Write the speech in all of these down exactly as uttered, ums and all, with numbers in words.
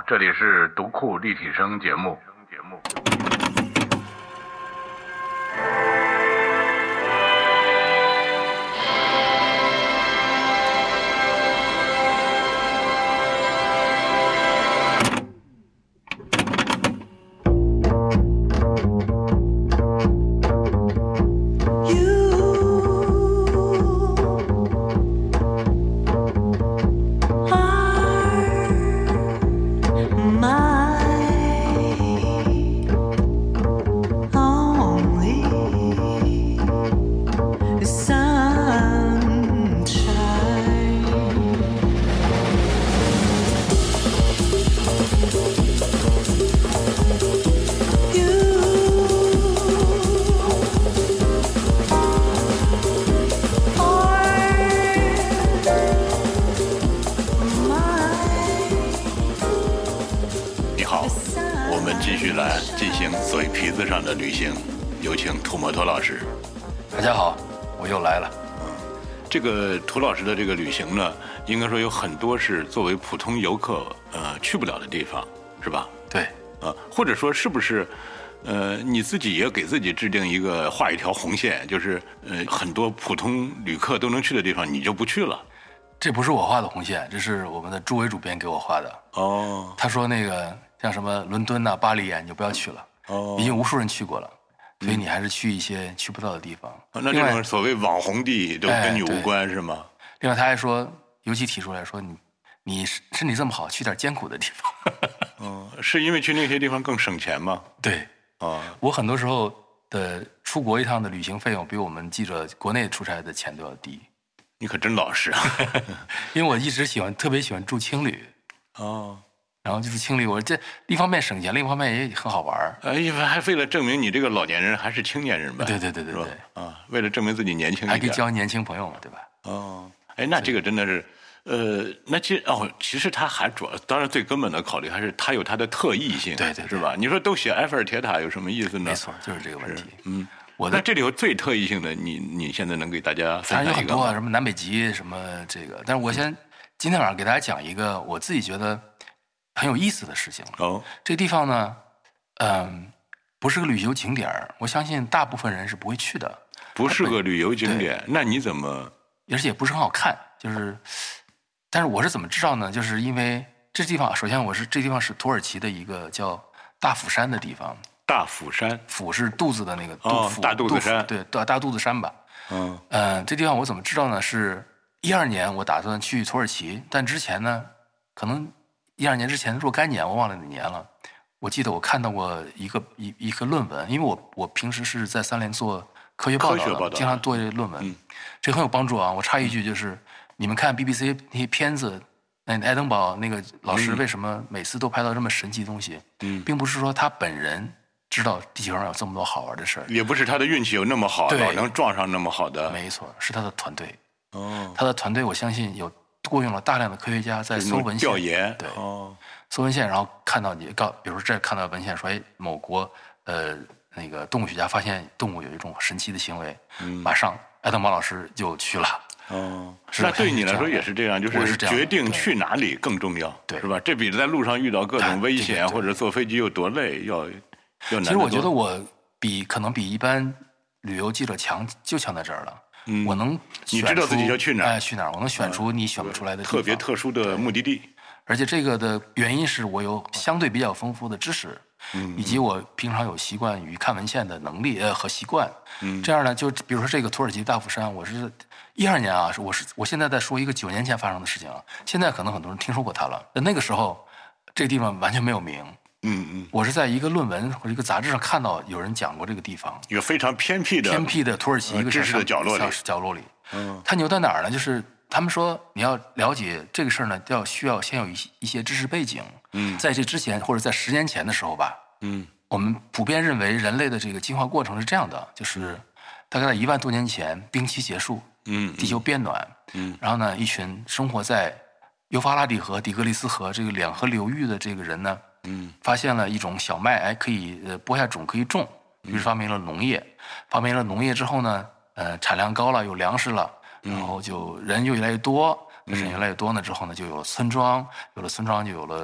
这里是读库立体声节目。 旅行，有请涂摩托老师。 大家好，我又来了。 嗯，这个涂老师的这个旅行呢，应该说有很多是作为普通游客呃去不了的地方，是吧？ 对， 啊，或者说是不是呃你自己也给自己制定一个画一条红线，就是呃很多普通旅客都能去的地方，你就不去了？ 这不是我画的红线，这是我们的朱伟主编给我画的。 哦， 他说那个像什么伦敦呐、巴黎啊，你就不要去了。 哦， 已经无数人去过了，所以你还是去一些去不到的地方。 嗯、那这种所谓网红地都跟你无关、哎、是吗？ 另外他还说，尤其提出来说，你你身体这么好，去点艰苦的地方。 嗯，是因为去那些地方更省钱吗？ 对， 啊， 我很多时候的出国一趟的旅行费用比我们记者国内出差的钱都要低。 你可真老实啊！ 因为我一直喜欢，特别喜欢住青旅。 哦。 然后就是青旅，我这一方面省钱，另一方面也很好玩。 呃，因为还为了证明你这个老年人还是青年人吧？ 对对对对对。 啊，为了证明自己年轻一点， 还可以交年轻朋友嘛，对吧？ 哦，哎，那这个真的是，呃，那其实哦，其实他还主要，当然最根本的考虑还是他有他的特异性， 对 对, 对， 是吧？你说都写埃菲尔铁塔有什么意思呢？ 没错，就是这个问题。 嗯，我那这里有最特异性的，你你现在能给大家分享一个吗？ 有很多啊，什么南北极什么这个，但是我先、嗯、今天晚上给大家讲一个我自己觉得很有意思的事情哦， 这个地方呢，嗯，不是个旅游景点，我相信大部分人是不会去的。 不是个旅游景点，那你怎么？ 而且也不是很好看，就是，但是我是怎么知道呢？就是因为这地方，首先我是这地方是土耳其的一个叫大釜山的地方。 大釜山， 釜是肚子的那个肚哦，大肚子山， 对，大大肚子山吧。 嗯， 呃，这地方我怎么知道呢？是一二年我打算去土耳其，但之前呢，可能。一二年之前若干年，我忘了哪年了。我记得我看到过一个一一个论文，因为我我平时是在三联做科学报道的， 报道经常做论文， 嗯， 这很有帮助啊。我插一句，就是、嗯、你们看 B B C 那些片子，那爱登堡那个老师为什么每次都拍到这么神奇的东西？嗯，并不是说他本人知道地球上有这么多好玩的事儿， 也不是他的运气有那么好，老能撞上那么好的。 没错，是他的团队。 哦， 他的团队我相信有。雇佣了大量的科学家在搜文献调研， 对， 哦， 搜文献，然后看到你告，比如说这看到文献说，哎，某国呃那个动物学家发现动物有一种神奇的行为，嗯，马上爱登堡老师就去了。 哦，那对你来说也是这样，就是决定去哪里更重要， 对， 是吧？这比在路上遇到各种危险或者坐飞机有多累要要难。 其实我觉得我比可能比一般旅游记者强，就强在这儿了。 嗯， 我能你知道自己要去哪儿， 哎，去哪儿？我能选出你选不出来的地方、 嗯、特别特殊的目的地。 而且这个的原因是我有相对比较丰富的知识，嗯，以及我平常有习惯于看文献的能力呃和习惯。嗯，这样呢，就比如说这个土耳其大釜山，我是一二年啊，我是我现在在说一个九年前发生的事情啊，现在可能很多人听说过它了。那个时候，这个地方完全没有名。 嗯嗯， 我是在一个论文或者一个杂志上看到有人讲过这个地方， 一个非常偏僻的偏僻的土耳其一个知识的角落里， 角落里。 嗯， 它牛在哪儿呢？就是他们说你要了解这个事儿呢，要需要先有一些一些知识背景。嗯，在这之前或者在十年前的时候吧，嗯，我们普遍认为人类的这个进化过程是这样的，就是大概在一万多年前，冰期结束，嗯，地球变暖，嗯，然后呢，一群生活在幼发拉底河、底格里斯河这个两河流域的这个人呢。嗯，发现了一种小麦，哎，可以呃播下种可以种，于是发明了农业。发明了农业之后呢，呃，产量高了，有粮食了，然后就人就越来越多，人越来越多呢之后呢，就有了村庄，有了村庄就有了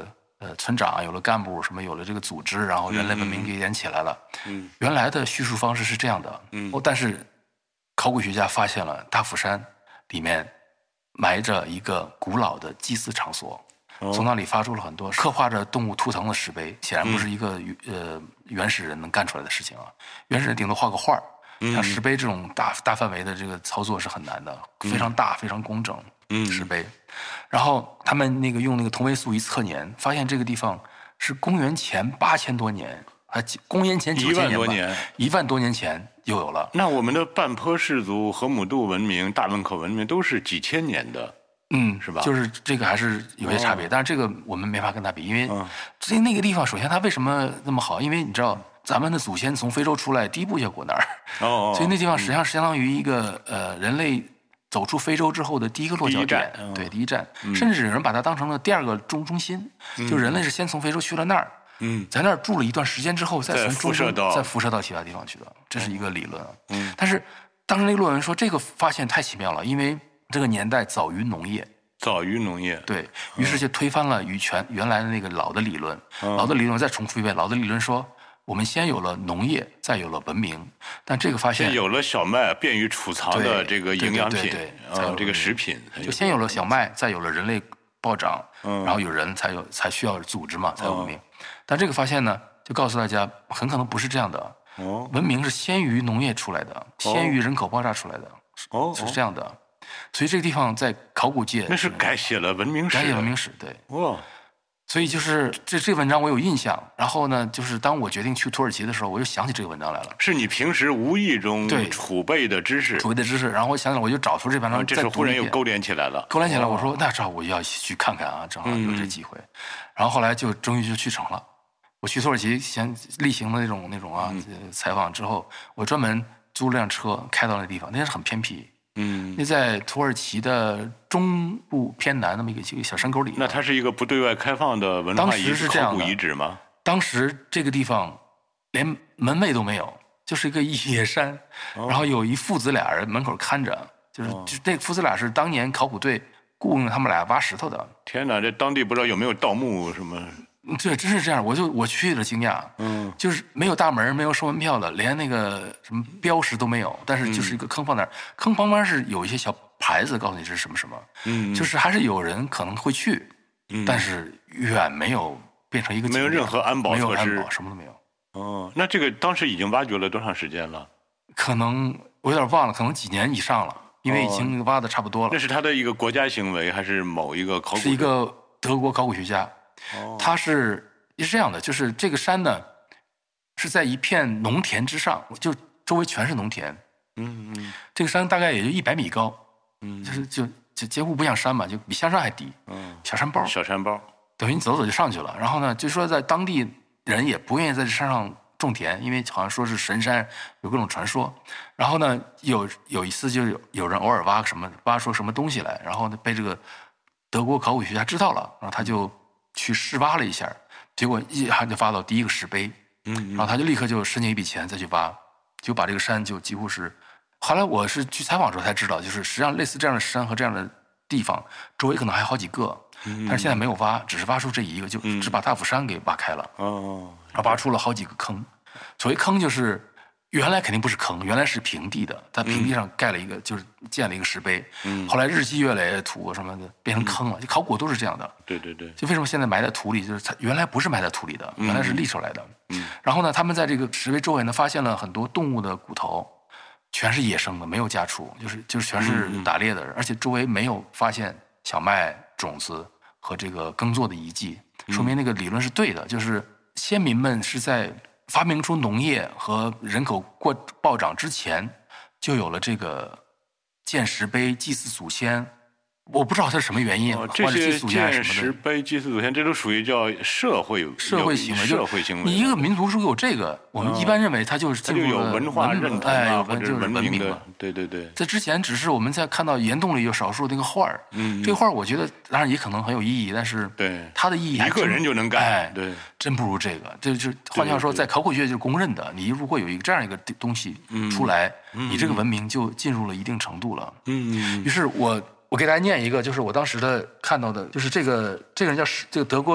呃村长，有了干部，什么有了这个组织，然后人类文明给连起来了。嗯，原来的叙述方式是这样的。嗯，哦，但是考古学家发现了大釜山里面埋着一个古老的祭祀场所。从那里发出了很多刻画着动物图腾的石碑，显然不是一个、嗯、呃原始人能干出来的事情啊。原始人顶多画个画，像石碑这种大大范围的这个操作是很难的，非常大、非常工整。嗯，石碑。然后他们那个用那个同位素一测年，发现这个地方是公元前八千多年，啊，公元前九千年吧，一万多年，一万多年前就有了。 那我们的半坡氏族、河姆渡文明、大汶口文明都是几千年的。 嗯， 是吧？ 就是这个还是有些差别，哦、但是这个我们没法跟他比，因为这、嗯、那个地方，首先它为什么那么好？因为你知道，咱们的祖先从非洲出来，第一步就过那儿，哦，所以那地方实际上是相当于一个、嗯、呃人类走出非洲之后的第一个落脚点，第对，第一站，嗯、甚至有人把它当成了第二个中中心，嗯、就人类是先从非洲去了那儿，嗯，在那儿住了一段时间之后，再从中东再辐射到其他地方去的，这是一个理论。嗯，但是当时那个论文说，这个发现太奇妙了，因为这个年代早于农业， 早于农业， 对于是就推翻了与全原来的那个老的理论。嗯、老的理论再重复一遍，老的理论说我们先有了农业，再有了文明。但这个发现， 先有了小麦，便于储藏的这个营养品，啊，这个食品， 就先有了小麦，再有了人类暴长，嗯、然后有人才有才需要组织嘛，才有文明。嗯、但这个发现呢，就告诉大家，很可能不是这样的。哦，文明是先于农业出来的，哦、先于人口爆炸出来的，哦，是这样的。所以这个地方在考古界， 那是改写了文明史， 改写文明史，对。哇，所以就是这这文章我有印象。然后呢，就是当我决定去土耳其的时候，我又想起这个文章来了。 是你平时无意中储备的知识， 储备的知识。然后我想想，我就找出这文章， 啊、这是忽然又勾连起来了， 勾连起来。我说那正好我要去看看啊，正好有这机会。嗯、然后后来就终于就去成了。我去土耳其先例行的那种那种啊、嗯、采访之后，我专门租了辆车开到那地方，那是很偏僻。嗯，那在土耳其的中部偏南那么一个一个小山沟里。 那它是一个不对外开放的文化遗址、考古遗址吗？ 当时这个地方连门卫都没有，就是一个野山，哦、然后有一父子俩人门口看着，就是、哦、就那父子俩是当年考古队雇佣他们俩挖石头的。 天哪，这当地不知道有没有盗墓什么？ 对，真是这样，我就我去了惊讶，嗯，就是没有大门，没有收门票的，连那个什么标识都没有，但是就是一个坑放那儿，嗯、坑旁边是有一些小牌子告诉你这是什么什么，嗯，就是还是有人可能会去，嗯，但是远没有变成一个没有任何安保措施， 没有安保，什么都没有。 哦，那这个当时已经挖掘了多长时间了？ 可能我有点忘了，可能几年以上了，因为已经挖的差不多了。哦、 那是他的一个国家行为，还是某一个考古？ 是一个德国考古学家。哦，它是是这样的，就是这个山呢，是在一片农田之上，就周围全是农田。嗯嗯，这个山大概也就一百米高，嗯，就是就就几乎不像山嘛，就比香山还低。嗯，小山包， 小山包， 等于你走走就上去了。然后呢，就说在当地人也不愿意在这山上种田，因为好像说是神山，有各种传说。然后呢，有有一次就有有人偶尔挖什么挖出什么东西来，然后呢被这个德国考古学家知道了，然后他就去试挖了一下，结果一下就挖到第一个石碑，嗯，嗯然后他就立刻就申请一笔钱再去挖，就把这个山就几乎是。后来我是去采访的时候才知道，就是实际上类似这样的山和这样的地方，周围可能还有好几个，嗯、但是现在没有挖，只是挖出这一个，就只把大釜山给挖开了，哦、嗯，然后挖出了好几个坑。所谓坑就是原来肯定不是坑，原来是平地的，在平地上盖了一个，嗯、就是建了一个石碑。嗯，后来日积月累，土什么的变成坑了。就考古都是这样的。 对对对。 就为什么现在埋在土里，就是它原来不是埋在土里的，原来是立出来的。嗯。然后呢，他们在这个石碑周围呢，发现了很多动物的骨头，全是野生的，没有家畜，就是就是全是打猎的人，嗯、而且周围没有发现小麦种子和这个耕作的遗迹，说明那个理论是对的，就是先民们是在发明出农业和人口过暴涨之前，就有了这个建石碑祭祀祖先。我不知道它是什么原因， 哦、这些建石碑祭祀祖先，这都属于叫社会社会行为。 社会行为， 你一个民族如果有这个，我们一般认为它就是进入了有文化认同啊， 或者就是文明的。 嘛。 对对对。 在之前，只是我们在看到岩洞里有少数那个画儿，嗯，这个画儿我觉得当然也可能很有意义，但是对它的意义一个人就能干， 哎， 对， 真不如这个。这就换句话说，在考古学就是公认的，你如果有一个这样一个东西出来，嗯、你这个文明就进入了一定程度了。嗯，于是我。我给大家念一个，就是我当时的看到的，就是这个这个人叫这个德国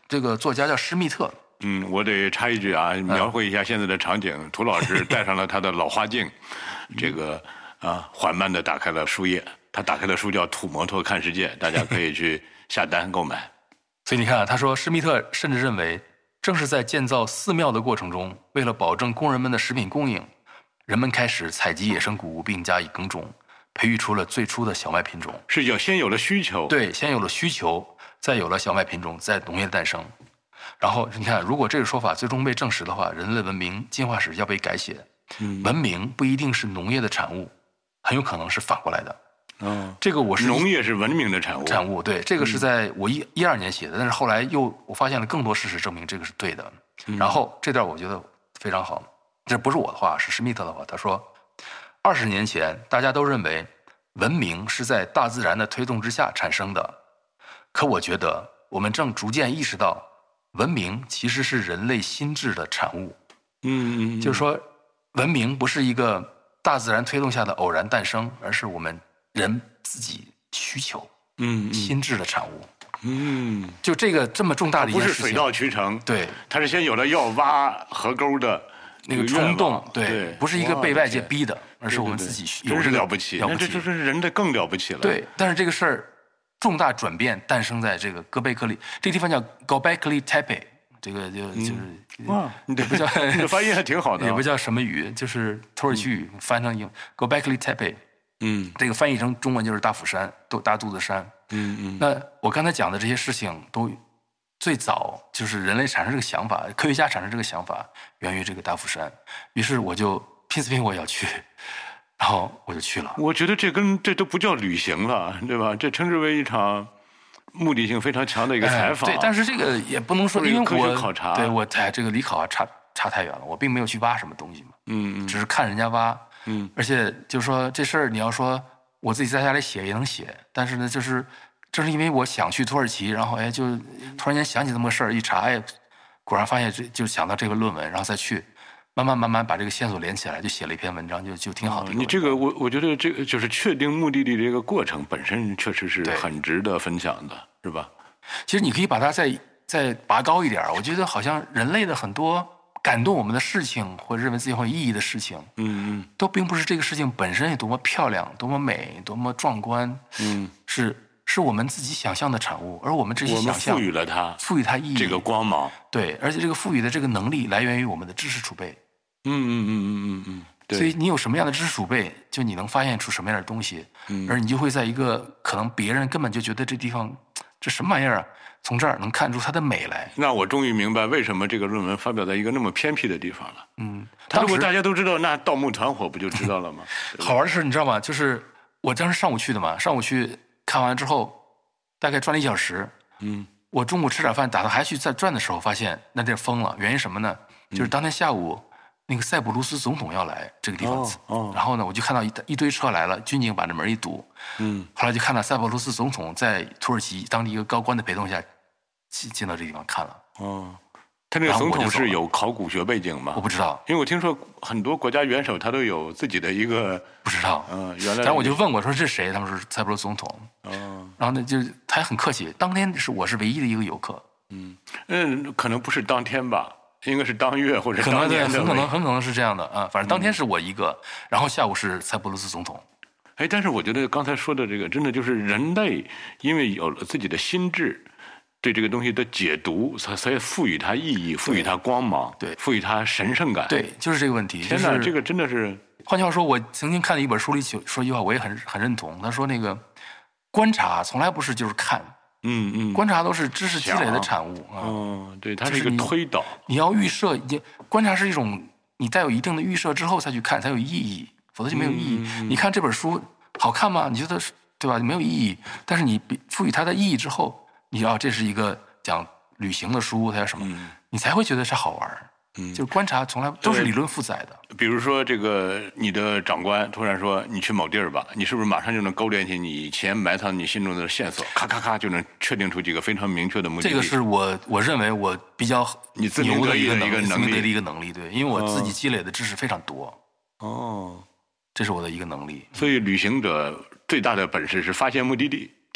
这个作家叫施密特。 嗯，我得插一句啊，描绘一下现在的场景。涂老师戴上了他的老花镜，这个啊，缓慢地打开了书页。他打开的书叫《土摩托看世界》，大家可以去下单购买。 所以你看，他说施密特甚至认为，正是在建造寺庙的过程中，为了保证工人们的食品供应，人们开始采集野生谷物并加以耕种，培育出了最初的小麦品种。 是要先有了需求， 对，先有了需求，再有了小麦品种，再农业的诞生。然后你看，如果这个说法最终被证实的话，人类文明进化史要被改写。嗯，文明不一定是农业的产物，很有可能是反过来的。 嗯， 这个我是农业是文明的产物。 产物对，这个是在我一一二年写的，但是后来又我发现了更多事实证明这个是对的。嗯、然后这段我觉得非常好，这不是我的话，是施密特的话。他说，二十年前大家都认为文明是在大自然的推动之下产生的，可我觉得我们正逐渐意识到，文明其实是人类心智的产物。 嗯嗯， 就是说，文明不是一个大自然推动下的偶然诞生，而是我们人自己需求、 嗯， 心智的产物。 嗯， 就这个这么重大的一件事情， 不是水到渠成。 对， 它是先有了要挖河沟的那个冲动，对， 对， 不是一个被外界逼的，而是我们自己有。 真是了不起， 那这就是人的更了不起了。 对，但是这个事儿重大转变诞生在这个戈贝克利这个地方叫 Göbekli Tepe， 这个就就是哇，你不叫你的发音还挺好的， 也不叫什么语，就是土耳其语翻成英 Göbekli Tepe。 嗯， 这个翻译成中文就是大釜山，都大肚子山。 嗯嗯。 那我刚才讲的这些事情，都最早就是人类产生这个想法，科学家产生这个想法，源于这个大釜山。于是我就拼死拼活也要去，然后我就去了。 我觉得这跟这都不叫旅行了，对吧？这称之为一场目的性非常强的一个采访。 哎、对，但是这个也不能说，因为我科学考察， 对我哎，这个离考察差差太远了，我并没有去挖什么东西嘛。 嗯嗯。 只是看人家挖。 嗯， 而且就是说这事儿，你要说我自己在家里写也能写，但是呢，就是正是因为我想去土耳其，然后哎，就突然间想起这么个事儿，一查，哎，果然发现这就想到这个论文，然后再去慢慢慢慢把这个线索连起来，就写了一篇文章，就就挺好的。 你这个我我觉得这个就是确定目的地这个过程本身确实是很值得分享的，是吧？ 其实你可以把它再再拔高一点，我觉得好像人类的很多感动我们的事情，或者认为自己很有意义的事情， 嗯嗯， 都并不是这个事情本身有多么漂亮、多么美、多么壮观， 嗯， 是是我们自己想象的产物，而我们这些想象我们赋予了它， 赋予它意义， 这个光芒， 对，而且这个赋予的这个能力来源于我们的知识储备， 嗯嗯嗯嗯嗯嗯，对， 所以你有什么样的知识储备，就你能发现出什么样的东西，嗯，而你就会在一个可能别人根本就觉得这地方这什么玩意儿啊。从这儿能看出它的美来。 那我终于明白为什么这个论文发表在一个那么偏僻的地方了。 嗯， 他如果大家都知道，那盗墓团伙不就知道了吗？ 好玩的是，你知道吗？就是我当时上午去的嘛，上午去看完之后，大概转了一小时。 嗯， 我中午吃点饭，打算还去再转的时候，发现那地儿封了。原因什么呢？就是当天下午那个塞浦路斯总统要来这个地方。 哦哦、 然后呢，我就看到一一堆车来了，军警把这门一堵。 嗯， 后来就看到塞浦路斯总统在土耳其当地一个高官的陪同下进进到这地方看了。 哦，他那个总统是有考古学背景吗？ 我不知道， 因为我听说很多国家元首他都有自己的一个不知道。 嗯，原来。 然后我就问我说这是谁？他们说塞浦路斯总统。 哦。 然后呢，就他也很客气。当天是我是唯一的一个游客。 嗯嗯，可能不是当天吧，应该是当月或者可能对， 当年的。 很可能很可能是这样的啊。反正当天是我一个，然后下午是塞浦路斯总统。 哎，但是我觉得刚才说的这个，真的就是人类因为有了自己的心智，对这个东西的解读，才才赋予它意义，赋予它光芒， 对， 赋予它神圣感。 对，就是这个问题。 天哪， 就是、 这个真的是。 换句话说，我曾经看了一本书里说一句话，我也很很认同。他说那个观察从来不是就是看， 嗯嗯， 观察都是知识积累的产物啊。 嗯，对，它是一个推导。 你要预设，你观察是一种你带有一定的预设之后再去看才有意义。否则就没有意义。 嗯嗯、 你看这本书好看吗？你觉得对吧？没有意义。但是你赋予它的意义之后，你要、啊、这是一个讲旅行的书，它叫什么？ 嗯、 你才会觉得它好玩。嗯，就是观察从来都是理论负载的。 比如说，这个你的长官突然说你去某地儿吧，你是不是马上就能勾连起你以前埋藏你心中的线索，咔咔咔就能确定出几个非常明确的目的地？ 这个是我我认为我比较你自鸣得意的一个能力， 的一个能力，对，因为我自己积累的知识非常多。 哦， 这是我的一个能力。 所以旅行者最大的本事是发现目的地。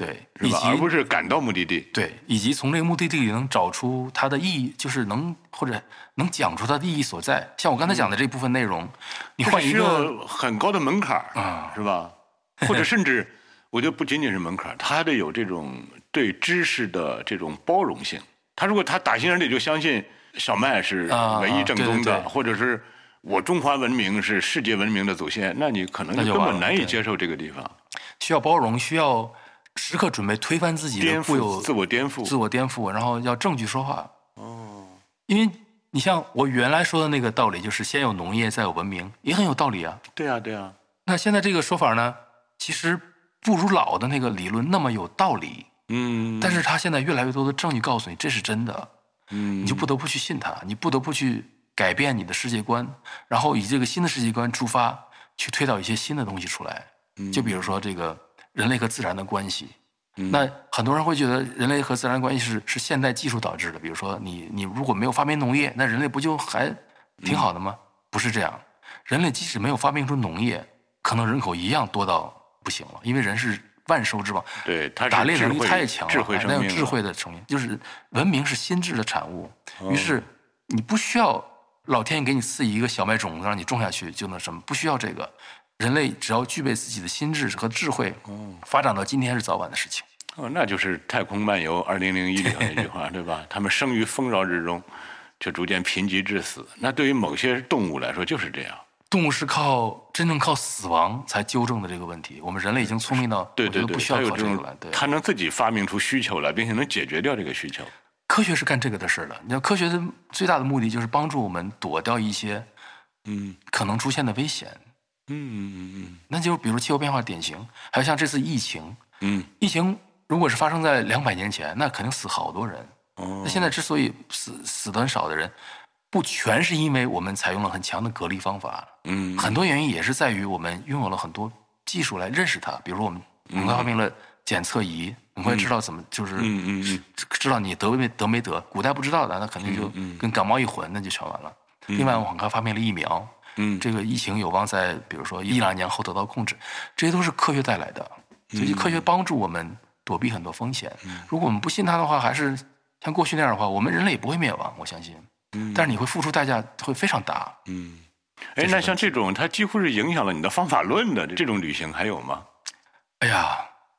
对， 是吧？而不是赶到目的地。 对，以及从这个目的地里能找出它的意义，就是能或者能讲出它的意义所在。像我刚才讲的这部分内容，嗯、你换一个很高的门槛啊、嗯，是吧？或者甚至，我觉得不仅仅是门槛，他还得有这种对知识的这种包容性。他如果他打心眼里就相信小麦是唯一正宗的，啊、对对对或者是我中华文明是世界文明的祖先，那你可能就根本难以接受这个地方。 需要包容，需要时刻准备推翻自己的固有自我颠覆， 自我颠覆，然后要证据说话。哦，因为你像我原来说的那个道理，就是先有农业，再有文明，也很有道理啊。 对啊，对啊。 那现在这个说法呢，其实不如老的那个理论那么有道理。嗯。但是他现在越来越多的证据告诉你这是真的，嗯，你就不得不去信它，你不得不去改变你的世界观，然后以这个新的世界观出发，去推导一些新的东西出来。就比如说这个人类和自然的关系，嗯、那很多人会觉得人类和自然关系是是现代技术导致的。比如说你你如果没有发明农业，那人类不就还挺好的吗？嗯、不是这样，人类即使没有发明出农业，可能人口一样多到不行了，因为人是万兽之王， 对，他打猎能力太强了， 智慧生命， 还有智慧的成因，就是文明是心智的产物。于是你不需要老天爷给你赐予一个小麦种子让你种下去就能什么，不需要这个。人类只要具备自己的心智和智慧，哦、发展到今天是早晚的事情。 哦，那就是《太空漫游二零零一》里那句话，对吧？他们生于丰饶之中，却逐渐贫瘠致死。那对于某些动物来说就是这样。 动物是靠真正靠死亡才纠正的这个问题。我们人类已经聪明到， 对对对， 不需要靠这个了。对， 他能自己发明出需求来，并且能解决掉这个需求。 科学是干这个的事了。你知道，科学的最大的目的就是帮助我们躲掉一些，嗯，可能出现的危险。嗯嗯嗯，那就比如气候变化典型，还有像这次疫情，嗯，疫情如果是发生在两百年前，那肯定死好多人。哦，那现在之所以死死的很少的人，不全是因为我们采用了很强的隔离方法，嗯，很多原因也是在于我们拥有了很多技术来认识它，比如说我们很快发明了检测仪，很快知道怎么就是嗯嗯嗯，知道你得没得没得，古代不知道的那肯定就跟感冒一混，那就全完了。另外，我们很快发明了疫苗。嗯，这个疫情有望在比如说一两年后得到控制，这些都是科学带来的，所以科学帮助我们躲避很多风险。嗯、如果我们不信它的话，还是像过去那样的话，我们人类也不会灭亡，我相信。嗯，但是你会付出代价会非常大。 嗯，哎，那像这种它几乎是影响了你的方法论的这种旅行还有吗？ 哎呀，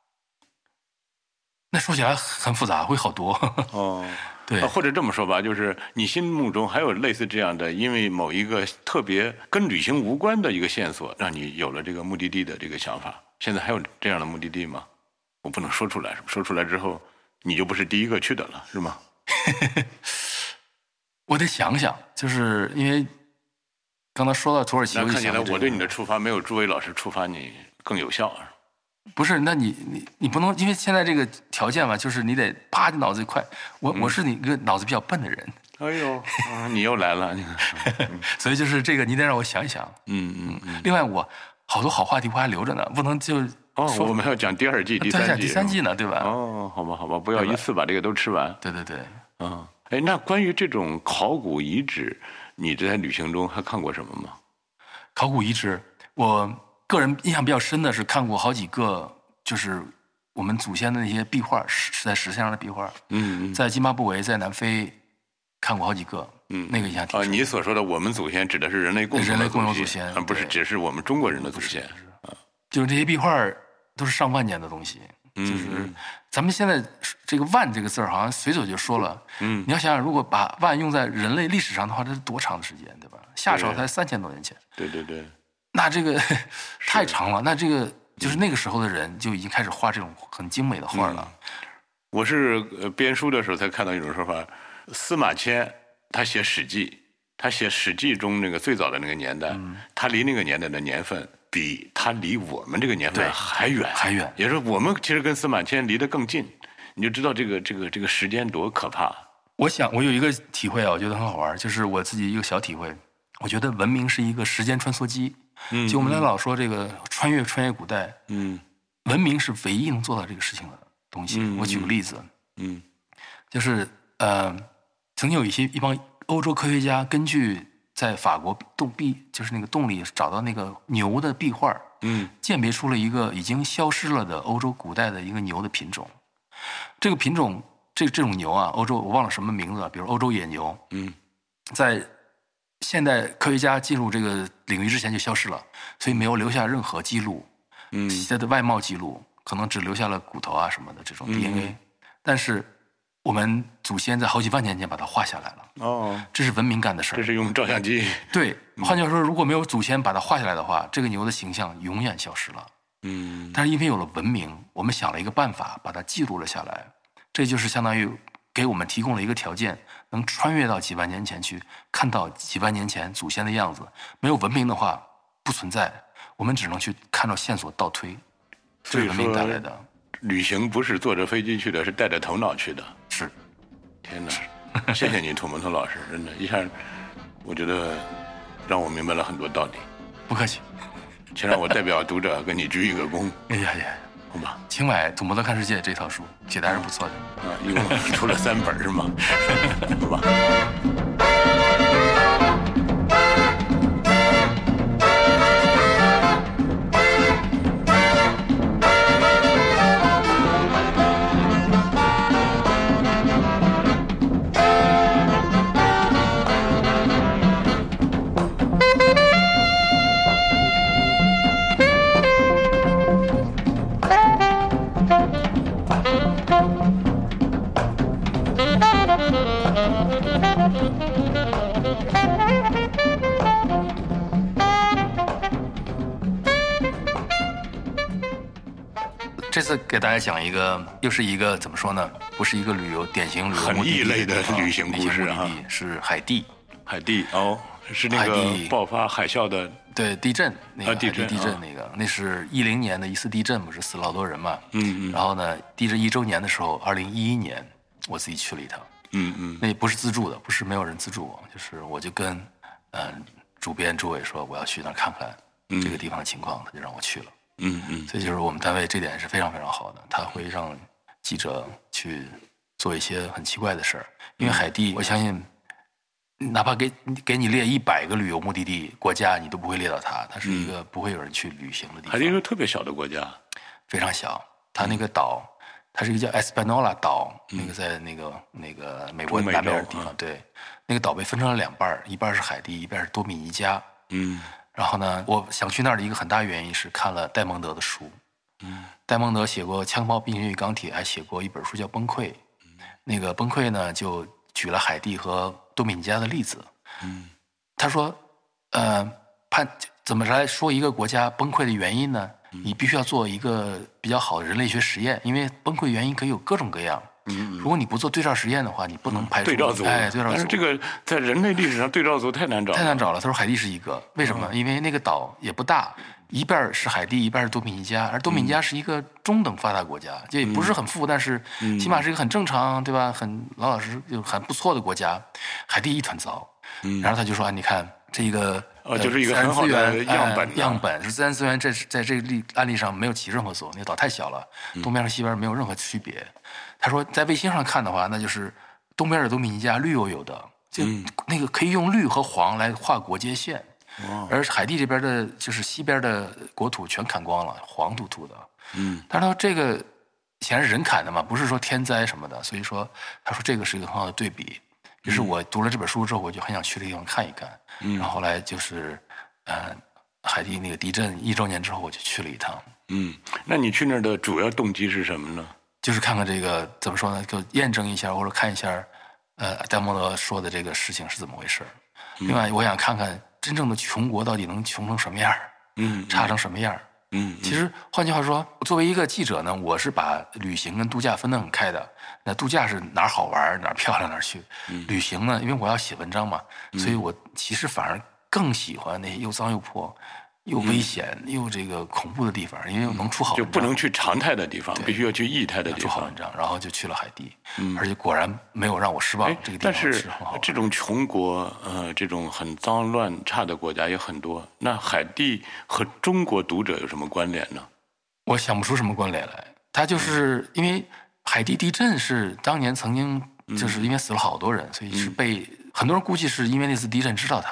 那说起来很复杂，会好多。哦。对， 或者这么说吧，就是你心目中还有类似这样的，因为某一个特别跟旅行无关的一个线索，让你有了这个目的地的这个想法。现在还有这样的目的地吗？我不能说出来，说出来之后你就不是第一个去的了，是吗？ 我得想想，就是因为刚才说到土耳其， 那看起来我对你的出发没有诸位老师出发你更有效啊。 不是，那你你你不能，因为现在这个条件嘛，就是你得啪就脑子一快。我、嗯、我是你一个脑子比较笨的人。 哎呦，啊、你又来了， 所以就是这个，你得让我想一想。嗯嗯嗯。另外，我好多好话题我还留着呢，不能就哦，我们要讲第二季、第三季、 第三季呢，对吧？ 哦，好吧，好吧，不要一次把这个都吃完。 对对对。 嗯，哎，那关于这种考古遗址，你在旅行中还看过什么吗？ 考古遗址，我。个人印象比较深的是看过好几个，就是我们祖先的那些壁画，是在石像上的壁画。嗯，在津巴布韦，在南非看过好几个。嗯，那个印象挺深。 啊，你所说的我们祖先指的是人类共人类共有祖先， 而不是只是我们中国人的祖先。 啊，就是这些壁画都是上万年的东西。嗯，就是咱们现在这个“万”这个字儿，好像随手就说了。嗯，你要想想，如果把“万”用在人类历史上的话，这是多长的时间，对吧？夏朝才三千多年前。 对对对。 那这个太长了，那这个就是那个时候的人就已经开始画这种很精美的画了。嗯、 我是编书的时候才看到一种说法，司马迁他写《史记》，他写《史记》中那个最早的那个年代，嗯、他离那个年代的年份比他离我们这个年份还远， 还远。 也就是我们其实跟司马迁离得更近，你就知道这个这个这个时间多可怕。 我想我有一个体会啊，我觉得很好玩，就是我自己一个小体会，我觉得文明是一个时间穿梭机。嗯，就我们来老说这个穿越穿越古代，嗯，文明是唯一能做到这个事情的东西。嗯、我举个例子，嗯，就是呃，曾经有一些一帮欧洲科学家根据在法国洞壁，就是那个洞里找到那个牛的壁画， 嗯， 鉴别出了一个已经消失了的欧洲古代的一个牛的品种。这个品种，这这种牛啊，欧洲我忘了什么名字了，比如欧洲野牛， 嗯， 在现代科学家进入这个领域之前就消失了，所以没有留下任何记录， 嗯， 它的外貌记录可能只留下了骨头啊什么的这种 D N A，、嗯、但是我们祖先在好几万年前把它画下来了。 哦， 这是文明干的事儿。 这是用照相机。 对，换句话说，如果没有祖先把它画下来的话，这个牛的形象永远消失了。 嗯， 但是因为有了文明，我们想了一个办法，把它记录了下来。这就是相当于给我们提供了一个条件，能穿越到几万年前去，看到几万年前祖先的样子。没有文明的话，不存在，我们只能去看到线索倒推。这是文明带来的。 旅行不是坐着飞机去的，是带着头脑去的。 是， 天哪！谢谢你，土摩托老师，真的，一下，我觉得让我明白了很多道理。 不客气， 请让我代表读者跟你鞠一个躬。 哎呀呀， 好吧， 请买《土摩托看世界》这套书，写的还是不错的。 啊，一共出了三本是吗？好吧。 这次给大家讲一个，又是一个怎么说呢？不是一个旅游典型旅游很异类的旅行故事啊， 是海地。 海地哦，是那个爆发海啸的， 对，地震那个、 啊、地震地震那个，啊、那是一零年的一次地震，不是死了好多人嘛？ 嗯嗯。 然后呢，地震一周年的时候，二零一一年，我自己去了一趟。 嗯嗯。 那不是自助的，不是没有人资助我，就是我就跟嗯、呃、主编朱伟说我要去那儿看看这个地方的情况，嗯、他就让我去了。 嗯嗯。 所以就是我们单位这点是非常非常好的，他会让记者去做一些很奇怪的事儿，因为海地，我相信。哪怕给给你列一百个旅游目的地国家，你都不会列到它。它是一个不会有人去旅行的地方。 海地是特别小的国家， 非常小。它那个岛，它是一个叫 Espanola 岛，嗯、那个在那个那个美国南边的地方。嗯、对，那个岛被分成了两半，一半是海地，一半是多米尼加。 嗯。 然后呢，我想去那儿的一个很大原因是看了戴蒙德的书。 嗯。 戴蒙德写过《枪炮、冰雪与钢铁》，还写过一本书叫《崩溃》。嗯、那个《崩溃》呢，就举了海地和多米尼加的例子， 嗯， 他说，呃，判怎么来说一个国家崩溃的原因呢？嗯、你必须要做一个比较好的人类学实验，因为崩溃原因可以有各种各样。 嗯， 如果你不做对照实验的话，你不能排除、 嗯、对照组。 哎，对照组。 但是这个在人类历史上对照组太难找了， 太难找了。他说海地是一个，为什么？嗯、因为那个岛也不大。一半是海地，一半是多米尼加，而多米尼加是一个中等发达国家，这、嗯、也不是很富，但是起码是一个很正常，对吧？很老老实，就很不错的国家。海地一团糟， 嗯、 然后他就说：“啊，你看这个， 哦，就是一个很好的样本、啊呃，样本是自然资源，这在这个例案例上没有起任何作用，那个岛太小了，东边和西边没有任何区别。嗯”他说，在卫星上看的话，那就是东边的多米尼加绿油油的，就那个可以用绿和黄来画国界线。而海地这边的，就是西边的国土全砍光了，黄秃秃的。 嗯， 他说这个显然是人砍的嘛，不是说天灾什么的，所以说他说这个是一个很好的对比。于是我读了这本书之后，我就很想去这个地方看一看。嗯，然后后来就是呃，海地那个地震一周年之后，我就去了一趟。 嗯，那你去那儿的主要动机是什么呢？ 就是看看这个怎么说呢，就验证一下或者看一下，呃，戴蒙德说的这个事情是怎么回事。嗯、另外，我想看看。真正的穷国到底能穷成什么样？ 嗯， 差成什么样？ 嗯， 其实换句话说，作为一个记者呢，我是把旅行跟度假分得很开的。那度假是哪儿好玩哪儿漂亮哪儿去， 嗯、 旅行呢，因为我要写文章嘛， 嗯、 所以我其实反而更喜欢那些又脏又破、又危险、嗯、又这个恐怖的地方，因为能出好文章。 就不能去常态的地方，必须要去异态的地方出好文章。然后就去了海地， 嗯、 而且果然没有让我失望。这个地方但是这种穷国，呃，这种很脏乱差的国家也很多。那海地和中国读者有什么关联呢？ 我想不出什么关联来。它就是因为海地地震是当年曾经就是因为死了好多人，嗯、所以是被、嗯、很多人估计是因为那次地震知道它的。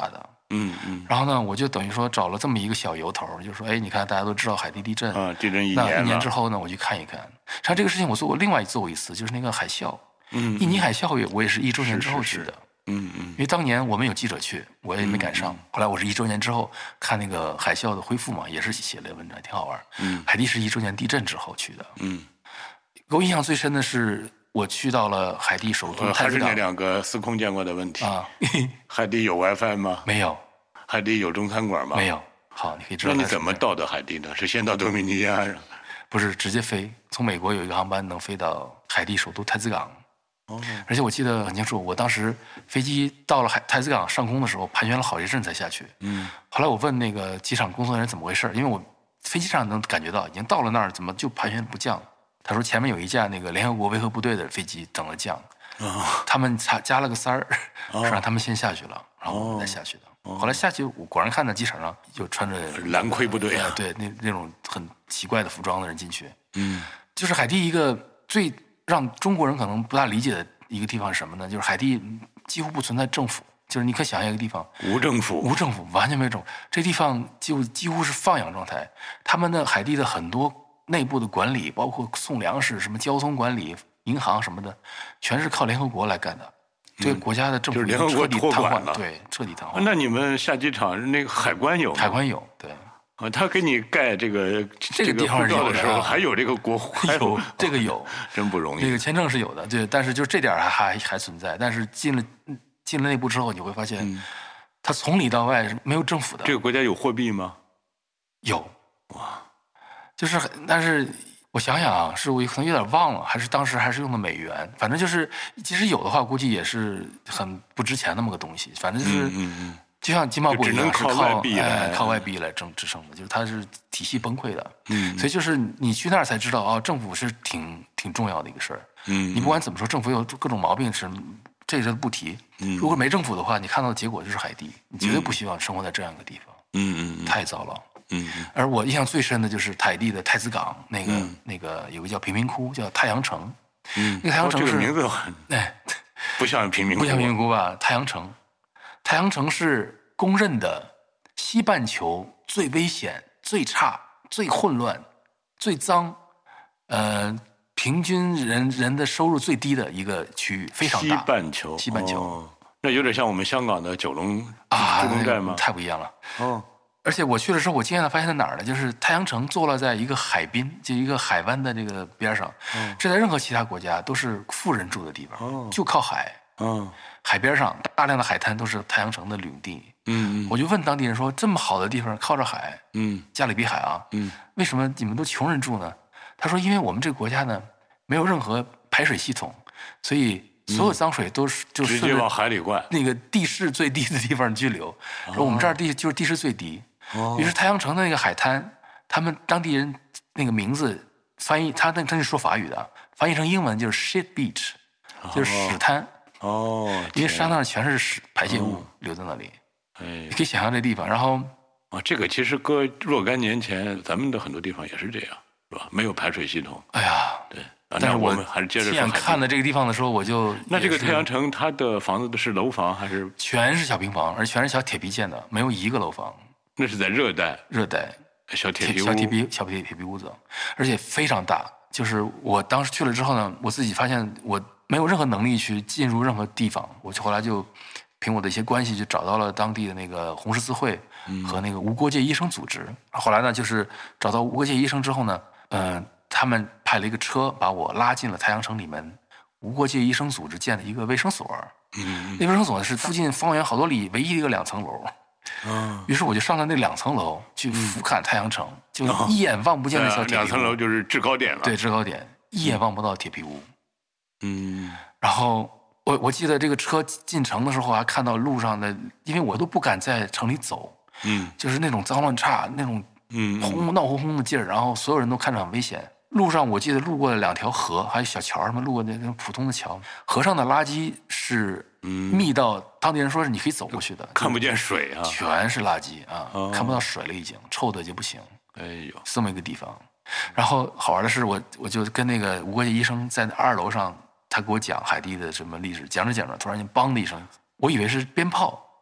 嗯嗯。 然后呢，我就等于说找了这么一个小由头，就说，哎，你看大家都知道海地地震啊，地震一那年了， 一年之后呢，我去看一看。实际上这个事情我做过，另外做过一次，就是那个海啸。 嗯， 印尼海啸也我也是一周年之后去的。 是是是嗯嗯。 因为当年我们有记者去，我也没赶上。 嗯嗯、 后来我是一周年之后看那个海啸的恢复嘛，也是写了文章，挺好玩。 嗯， 海地是一周年地震之后去的。 嗯， 给我印象最深的是我去到了海地首都太子港。 还是那两个司空见惯的问题啊。 海地有 WiFi 吗？ 没有。 海地有中餐馆吗？ 没有。好，你可以知道。 那你怎么到的海地呢？是先到多米尼加？ 不是，直接飞。从美国有一个航班能飞到海地首都太子港。 哦。 而且我记得很清楚，我当时飞机到了海太子港上空的时候，盘旋了好一阵才下去。 嗯。 后来我问那个机场工作人员怎么回事，因为我飞机上能感觉到已经到了那儿，怎么就盘旋不降？他说前面有一架那个联合国维和部队的飞机等着降。 哦。 他们加加了个塞儿， 哦、 是让他们先下去了，然后我们再下去的。哦、后来下去，我果然看到机场上就穿着蓝盔部队啊， 对，那那种很奇怪的服装的人进去。 嗯， 就是海地一个最让中国人可能不大理解的一个地方是什么呢？就是海地几乎不存在政府，就是你可想象一个地方无政府， 无政府，完全没有政府，这地方就几乎是放养状态。他们的海地的很多内部的管理，包括送粮食、什么交通管理、银行什么的，全是靠联合国来干的。这个国家的政府就是联合国托管了， 对，彻底瘫痪。 那你们下机场那个海关有吗？ 海关有，对。 啊，他给你盖这个这个地方有的时候还有这个国还有这个有， 真不容易。 这个签证是有的，对，但是就这点还还还存在。但是进了进了内部之后，你会发现， 嗯、 它从里到外是没有政府的。 这个国家有货币吗？ 有， 哇， 就是但是。我想想啊，是我可能有点忘了，还是当时还是用的美元，反正就是，即使有的话，估计也是很不值钱那么个东西。反正就是， 嗯嗯嗯、 就像津巴布韦是靠外币来、 哎、靠外币来争支撑的，就是它是体系崩溃的。 嗯， 所以就是你去那儿才知道啊、哦，政府是挺挺重要的一个事儿。 嗯， 你不管怎么说，政府有各种毛病是，这个不提。 嗯， 如果没政府的话，你看到的结果就是海地，你绝对不希望生活在这样一个地方。 嗯嗯嗯， 太糟了。 嗯， 而我印象最深的就是海地的太子港，那个、 嗯、 那个有个叫贫民窟，叫太阳城。 嗯， 那个太阳城是、 哦、这个名字很哎， 不像贫民窟， 不像贫民窟吧？太阳城，太阳城是公认的西半球最危险、最差、最混乱、最脏，呃，平均人人的收入最低的一个区域，非常大。 西半球， 西半球， 哦、那有点像我们香港的九龙啊， 九龙寨吗？ 太不一样了。 哦。 而且我去的时候，我惊讶的发现在哪儿呢？就是太阳城坐落在一个海滨，就一个海湾的这个边上。 嗯， 这在任何其他国家都是富人住的地方， 哦、 就靠海。 嗯， 海边上大量的海滩都是太阳城的领地。 嗯嗯， 我就问当地人说：“这么好的地方，靠着海， 嗯， 加勒比海啊， 嗯， 为什么你们都穷人住呢？”他说：“因为我们这个国家呢，没有任何排水系统，所以所有脏水都是、嗯、就直接往海里灌， 那个地势最低的地方去流。哦、说我们这儿地就是地势最低。” 哦、 于是太阳城的那个海滩，他们当地人那个名字翻译，他那他是说法语的，翻译成英文就是 shit beach，、哦、就是屎滩。 哦， 因为沙滩上全是屎排泄物留在那里。 哎， 你可以想象这地方。然后啊，这个其实搁若干年前，咱们的很多地方也是这样，是吧？没有排水系统。 哎呀， 对。 啊、但是我们还是接着亲眼看的这个地方的时候，我就那这个太阳城，它的房子是楼房还是？ 全是小平房，而全是小铁皮建的，没有一个楼房。 那是在热带， 热带小铁皮屋， 小铁皮小铁铁皮屋子，而且非常大。就是我当时去了之后呢，我自己发现我没有任何能力去进入任何地方，我后来就凭我的一些关系，就找到了当地的那个红十字会和那个无国界医生组织。嗯、后来呢，就是找到无国界医生之后呢，嗯、呃，他们派了一个车把我拉进了太阳城里面无国界医生组织建的一个卫生所。 嗯， 那卫生所是附近方圆好多里唯一的一个两层楼。 嗯， 于是我就上了那两层楼去俯瞰太阳城，嗯、就一眼望不见的小铁皮屋。 两层楼就是制高点了。 对，制高点，一眼望不到铁皮屋。 嗯， 然后我我记得这个车进城的时候，还看到路上的，因为我都不敢在城里走， 嗯， 就是那种脏乱差，那种嗯轰闹哄哄的劲儿，然后所有人都看着很危险。路上我记得路过了两条河，还有小桥，什么路过那种普通的桥，河上的垃圾是密到当地人说是你可以走过去的， 看不见水啊， 全是垃圾啊， 哦、 看不到水了，已经臭的就不行。 哎呦， 这么一个地方。然后好玩的是，我我就跟那个无国界医生在二楼上，他给我讲海地的什么历史，讲着讲着，突然间梆的一声，我以为是鞭炮，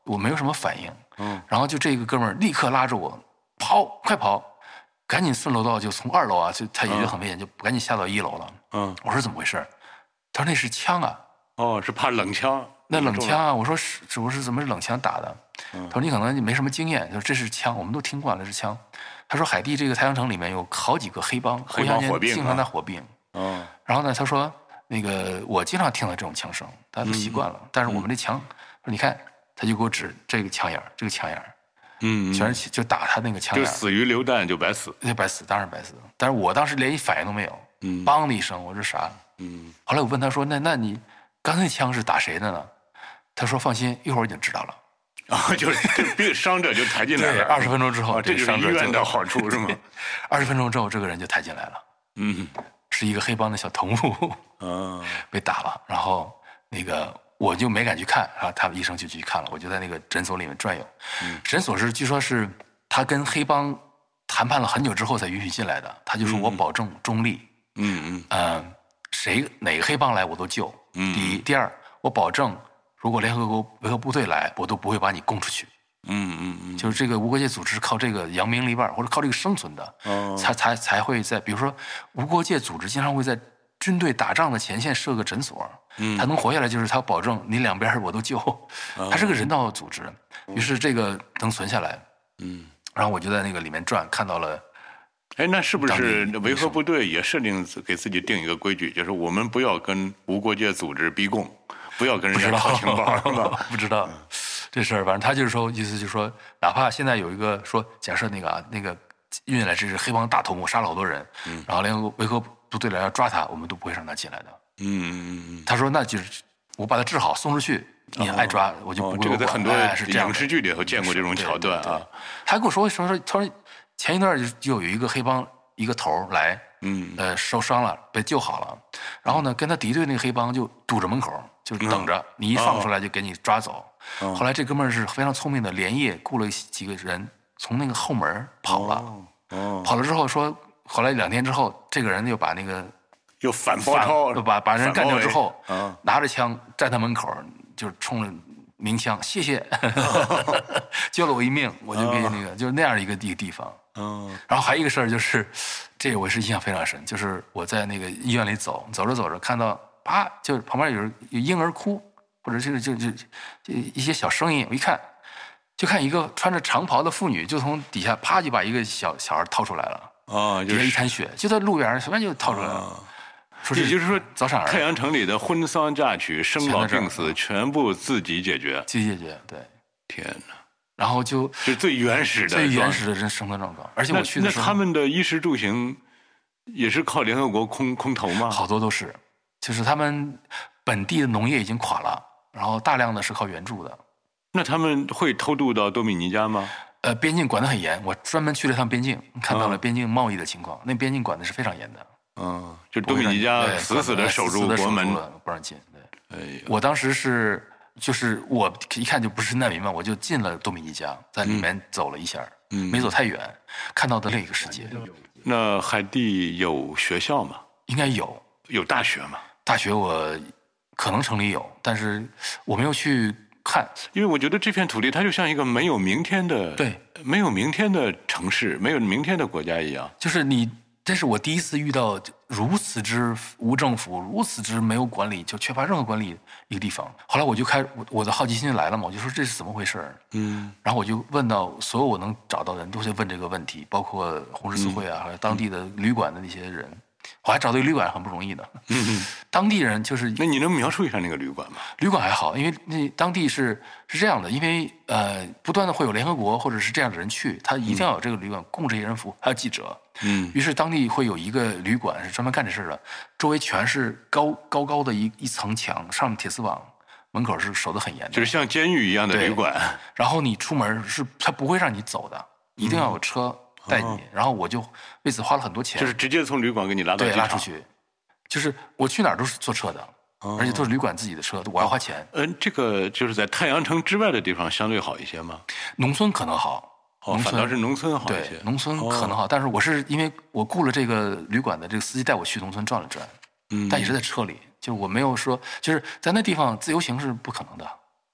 我没有什么反应。嗯，然后就这个哥们儿立刻拉着我跑，快跑，赶紧顺楼道就从二楼啊，就他也就很危险，就赶紧下到一楼了。嗯，我说怎么回事？他说那是枪啊。 哦，是怕冷枪。 那冷枪啊，我说是，我是怎么是冷枪打的？他说你可能没什么经验，他说这是枪，我们都听惯了是枪。他说海地这个太阳城里面有好几个黑帮， 黑帮火并， 经常在火并。嗯，然后呢，他说那个我经常听到这种枪声，大家都习惯了。嗯、但是我们这枪，说你看，他就给我指这个枪眼这个枪眼嗯， 全是就打他那个枪眼就死于流弹就白死， 就白死，当然白死。但是我当时连一反应都没有，嗯，梆的一声，我这啥？嗯，后来我问他说，那那你刚才那枪是打谁的呢？他说放心，一会儿我已经知道了。 啊，就是这病伤者就抬进来了。 二十分钟之后， 这就是医院的好处是吗？ 二十分钟之后，这个人就抬进来了。嗯，是一个黑帮的小头目，嗯，被打了。然后那个我就没敢去看，然后他们医生就去看了。我就在那个诊所里面转悠。嗯，诊所是据说是他跟黑帮谈判了很久之后才允许进来的。他就说我保证中立。嗯嗯嗯，谁哪个黑帮来我都救。嗯，第一，第二，我保证。如果联合国维和部队来，我都不会把你供出去。嗯嗯嗯，就是这个无国界组织靠这个扬名立万或者靠这个生存的，哦、才才才会在，比如说无国界组织经常会在军队打仗的前线设个诊所，嗯，他能活下来就是他保证你两边我都救，哦、他是个人道组织，于是这个能存下来。嗯，然后我就在那个里面转，看到了。 哎，那是不是维和部队也设定给自己定一个规矩，就是我们不要跟无国界组织逼供？不要跟人家套情报，是吧？ 不知道这事儿，反正他就是说，意思就是说，哪怕现在有一个说，假设那个啊，那个运进来这是黑帮大头目，杀了好多人，嗯，然后联合维和部队来要抓他，我们都不会让他进来的。嗯嗯嗯。他说，那就是我把他治好，送出去，你爱抓、哦、我就不会。 这个在很多影视剧里头见过这种桥段啊。 他跟我说说说，他说前一段就有一个黑帮一个头来，嗯，呃，受伤了，被救好了，然后呢，跟他敌对那个黑帮就堵着门口。就是等着你一放出来就给你抓走。哦、后来这哥们儿是非常聪明的，连夜雇了几个人从那个后门跑了。哦哦、跑了之后说，后来两天之后，这个人又把那个又反包抄， 把把人干掉之后，哦、拿着枪站他门口，就冲着鸣枪，谢谢，救了我一命，我就给那个、哦、就是那样一个一个地方。嗯，然后还有一个事儿就是，这个我是印象非常深，就是我在那个医院里走，走着走着看到。啪，就是旁边有人有婴儿哭，或者就是就就就一些小声音，我一看，就看一个穿着长袍的妇女，就从底下啪就把一个小小孩掏出来了，哦，就是一滩血，就在路边随便就掏出来了。哦、 说也就是说，早产儿太阳城里的婚丧嫁娶、生老病死，全部自己解决， 自己解决，对， 天哪！ 然后就就最原始的、 最原始的人生存状况，而且我去的时候， 那他们的衣食住行也是靠联合国空空投吗？ 好多都是。就是他们本地的农业已经垮了，然后大量的是靠援助的。 那他们会偷渡到多米尼加吗？ 呃，边境管得很严，我专门去了趟边境，看到了边境贸易的情况。嗯、那边境管的是非常严的。 嗯，就多米尼加死死的守住国门， 不让进。对，哎，我当时是就是我一看就不是难民嘛，我就进了多米尼加，在里面走了一下，嗯、没走太远，看到的另一个世界。 那海地有学校吗？ 应该有， 有大学吗？ 大学我可能城里有，但是我没有去看， 因为我觉得这片土地它就像一个没有明天的， 对， 没有明天的城市，没有明天的国家一样。 就是你，这是我第一次遇到如此之无政府、如此之没有管理，就缺乏任何管理一个地方。后来我就开我我的好奇心就来了嘛，我就说这是怎么回事？嗯，然后我就问到所有我能找到的人都在问这个问题，包括红十字会啊，还有当地的旅馆的那些人。我还找到一个旅馆很不容易的，嗯、当地人就是。 那你能描述一下那个旅馆吗？ 旅馆还好，因为那当地是是这样的，因为呃不断的会有联合国或者是这样的人去，他一定要有这个旅馆供这些人服务，还有记者。嗯，于是当地会有一个旅馆是专门干这事的，周围全是高高高的一一层墙，上面铁丝网，门口是守得很严的， 就是像监狱一样的旅馆。 然后你出门是他不会让你走的，一定要有车。嗯带你，然后我就为此花了很多钱， 就是直接从旅馆给你拉到机场， 对，拉出去，就是我去哪儿都是坐车的，哦、而且都是旅馆自己的车，我要花钱。 嗯，这个就是在太阳城之外的地方相对好一些吗？ 农村可能好， 哦，反倒是农村好一些， 对，农村可能好，哦、但是我是因为我雇了这个旅馆的这个司机带我去农村转了转，嗯，但也是在车里，就是我没有说，就是在那地方自由行是不可能的。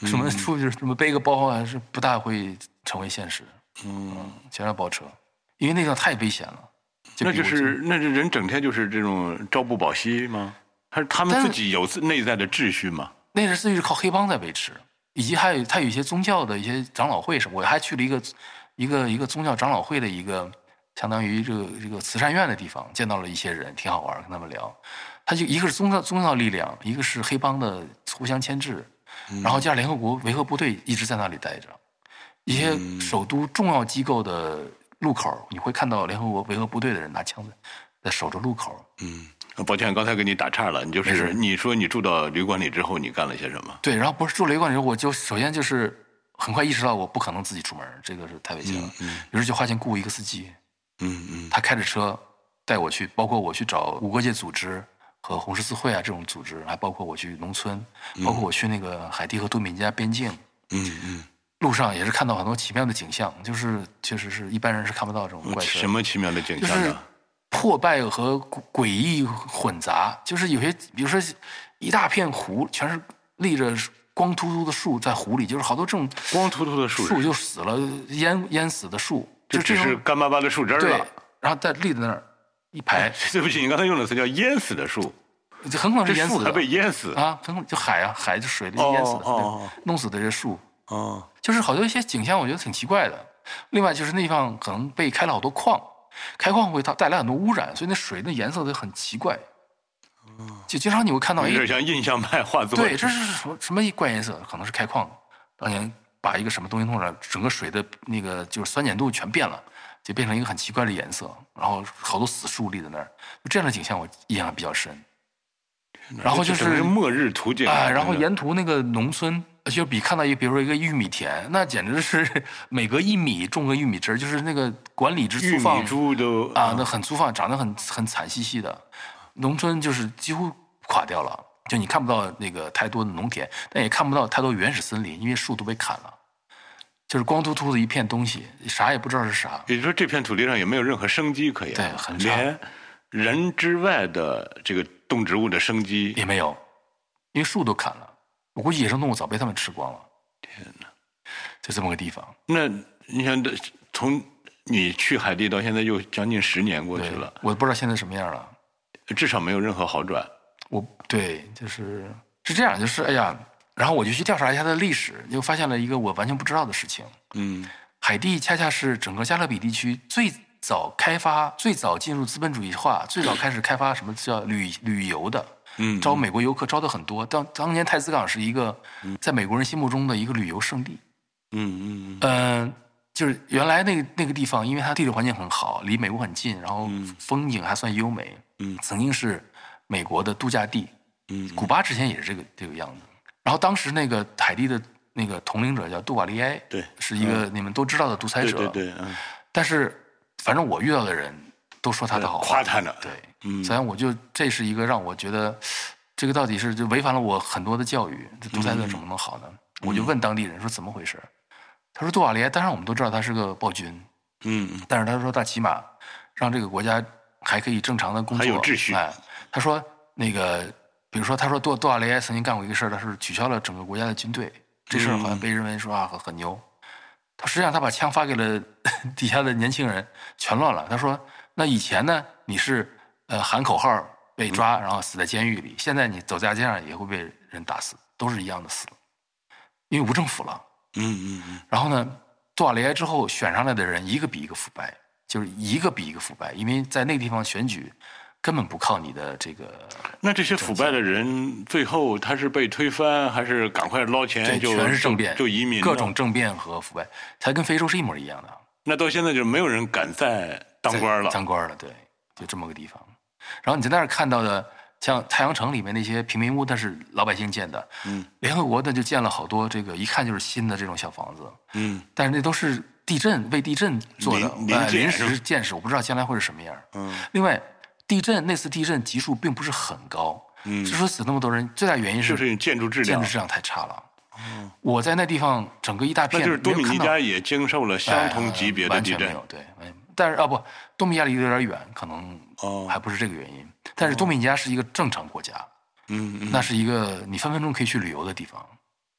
什么出去什么背个包啊，是不大会成为现实。嗯，千万包车，因为那个太危险了。 那就是那这人整天就是这种朝不保夕吗？还是他们自己有内在的秩序吗？ 那是是靠黑帮在维持，以及还有他有一些宗教的一些长老会什么，我还去了一个一个一个宗教长老会的一个相当于这个这个慈善院的地方，见到了一些人，挺好玩，跟他们聊。他就一个是宗教宗教力量，一个是黑帮的互相牵制，嗯、然后加上联合国维和部队一直在那里待着，一些首都重要机构的路口，你会看到联合国维和部队的人拿枪在在守着路口。 嗯，抱歉，刚才给你打岔了。你就是你说你住到旅馆里之后，你干了些什么？ 对，然后不是住旅馆里，我就首先就是很快意识到我不可能自己出门，这个是太危险了。嗯，于、嗯、是就花钱雇一个司机。 嗯嗯， 他开着车带我去，包括我去找无国界组织和红十字会啊这种组织，还包括我去农村，包括我去那个海地和多米尼加边境。 嗯嗯， 路上也是看到很多奇妙的景象，就是确实是一般人是看不到这种怪事。 什么奇妙的景象呢？ 就是破败和诡异混杂，就是有些，比如说一大片湖，全是立着光秃秃的树在湖里，就是好多这种光秃秃的树， 树就死了，淹淹死的树， 就只是干巴巴的树枝了。 对，然后再立在那儿一排。 对不起，你刚才用的词叫淹死的树， 就很可能是淹死的。 这树还被淹死啊，很可能就海啊，海就水里淹死的， 哦哦、 弄死的这树。 哦， 就是好多一些景象，我觉得挺奇怪的。另外就是那地方可能被开了好多矿，开矿会它带来很多污染，所以那水的颜色都很奇怪。就经常你会看到有点像印象派画作。 对，这是什么什么怪颜色？可能是开矿当年把一个什么东西弄上，整个水的那个就是酸碱度全变了，就变成一个很奇怪的颜色。然后好多死树立在那儿，就这样的景象我印象比较深。然后就是末日图景啊，然后沿途那个农村。就比看到一，比如说一个玉米田，那简直是每隔一米种个玉米枝，就是那个管理之粗放， 玉米株都啊，那很粗放，长得很很惨兮兮的。农村就是几乎垮掉了，就你看不到那个太多的农田，但也看不到太多原始森林，因为树都被砍了，就是光秃秃的一片东西，啥也不知道是啥。 也就是说，这片土地上也没有任何生机可言， 对，很差， 连人之外的这个动植物的生机也没有，因为树都砍了。我估计野生动物早被他们吃光了。 天哪， 就这么个地方。 那你想，从你去海地到现在又将近十年过去了， 我不知道现在什么样了。 至少没有任何好转。 我对，就是是这样，就是哎呀，然后我就去调查一下它的历史，又发现了一个我完全不知道的事情。 嗯， 海地恰恰是整个加勒比地区最早开发、最早进入资本主义化、最早开始开发什么叫旅旅游的。 嗯， 招美国游客招的很多，当当年太子港是一个在美国人心目中的一个旅游胜地。 嗯嗯嗯、呃，就是原来那个那个地方，因为它地理环境很好，离美国很近，然后风景还算优美。 嗯， 曾经是美国的度假地。 嗯， 古巴之前也是这个这个样子。然后当时那个海地的那个统领者叫杜瓦利埃， 对， 是一个你们都知道的独裁者。 对对对，嗯。 但是反正我遇到的人都说他的好话， 夸他呢。 对。 嗯， 所以我就这是一个让我觉得，这个到底是就违反了我很多的教育，这独裁者怎么能好呢？嗯、我就问当地人说怎么回事，他说杜瓦利埃，当然我们都知道他是个暴君， 嗯， 但是他说他起码让这个国家还可以正常的工作， 还有秩序。 哎，他说那个，比如说他说杜杜瓦利埃曾经干过一个事儿，他是取消了整个国家的军队，这事儿好像被认为说啊很很牛，他实际上他把枪发给了底下的年轻人，全乱了。他说那以前呢你是。呃，喊口号被抓，然后死在监狱里。现在你走在街上也会被人打死，都是一样的死，因为无政府了。 嗯嗯嗯。 然后呢，杜瓦利埃之后选上来的人一个比一个腐败，就是一个比一个腐败，因为在那个地方选举根本不靠你的这个。 那这些腐败的人最后他是被推翻，还是赶快捞钱就全是政变， 就移民？ 各种政变和腐败，才跟非洲是一模一样的。 那到现在就没有人敢再当官了。 当官了，对，就这么个地方。然后你在那儿看到的，像太阳城里面那些平民屋，那是老百姓建的。 嗯， 联合国的就建了好多这个，一看就是新的这种小房子。 嗯， 但是那都是地震为地震做的， 临呃、临时建设，我不知道将来会是什么样。 嗯， 另外，地震那次地震级数并不是很高。 嗯， 之所以死那么多人，最大原因是就是建筑质量， 建筑质量太差了。哦，我在那地方整个一大片， 那就是多米尼加也经受了相同级别的地震。 哎、完全没有，对，但是啊不，多米尼加离得有点远，可能哦还不是这个原因。但是多米尼加是一个正常国家， 嗯，嗯那是一个你分分钟可以去旅游的地方，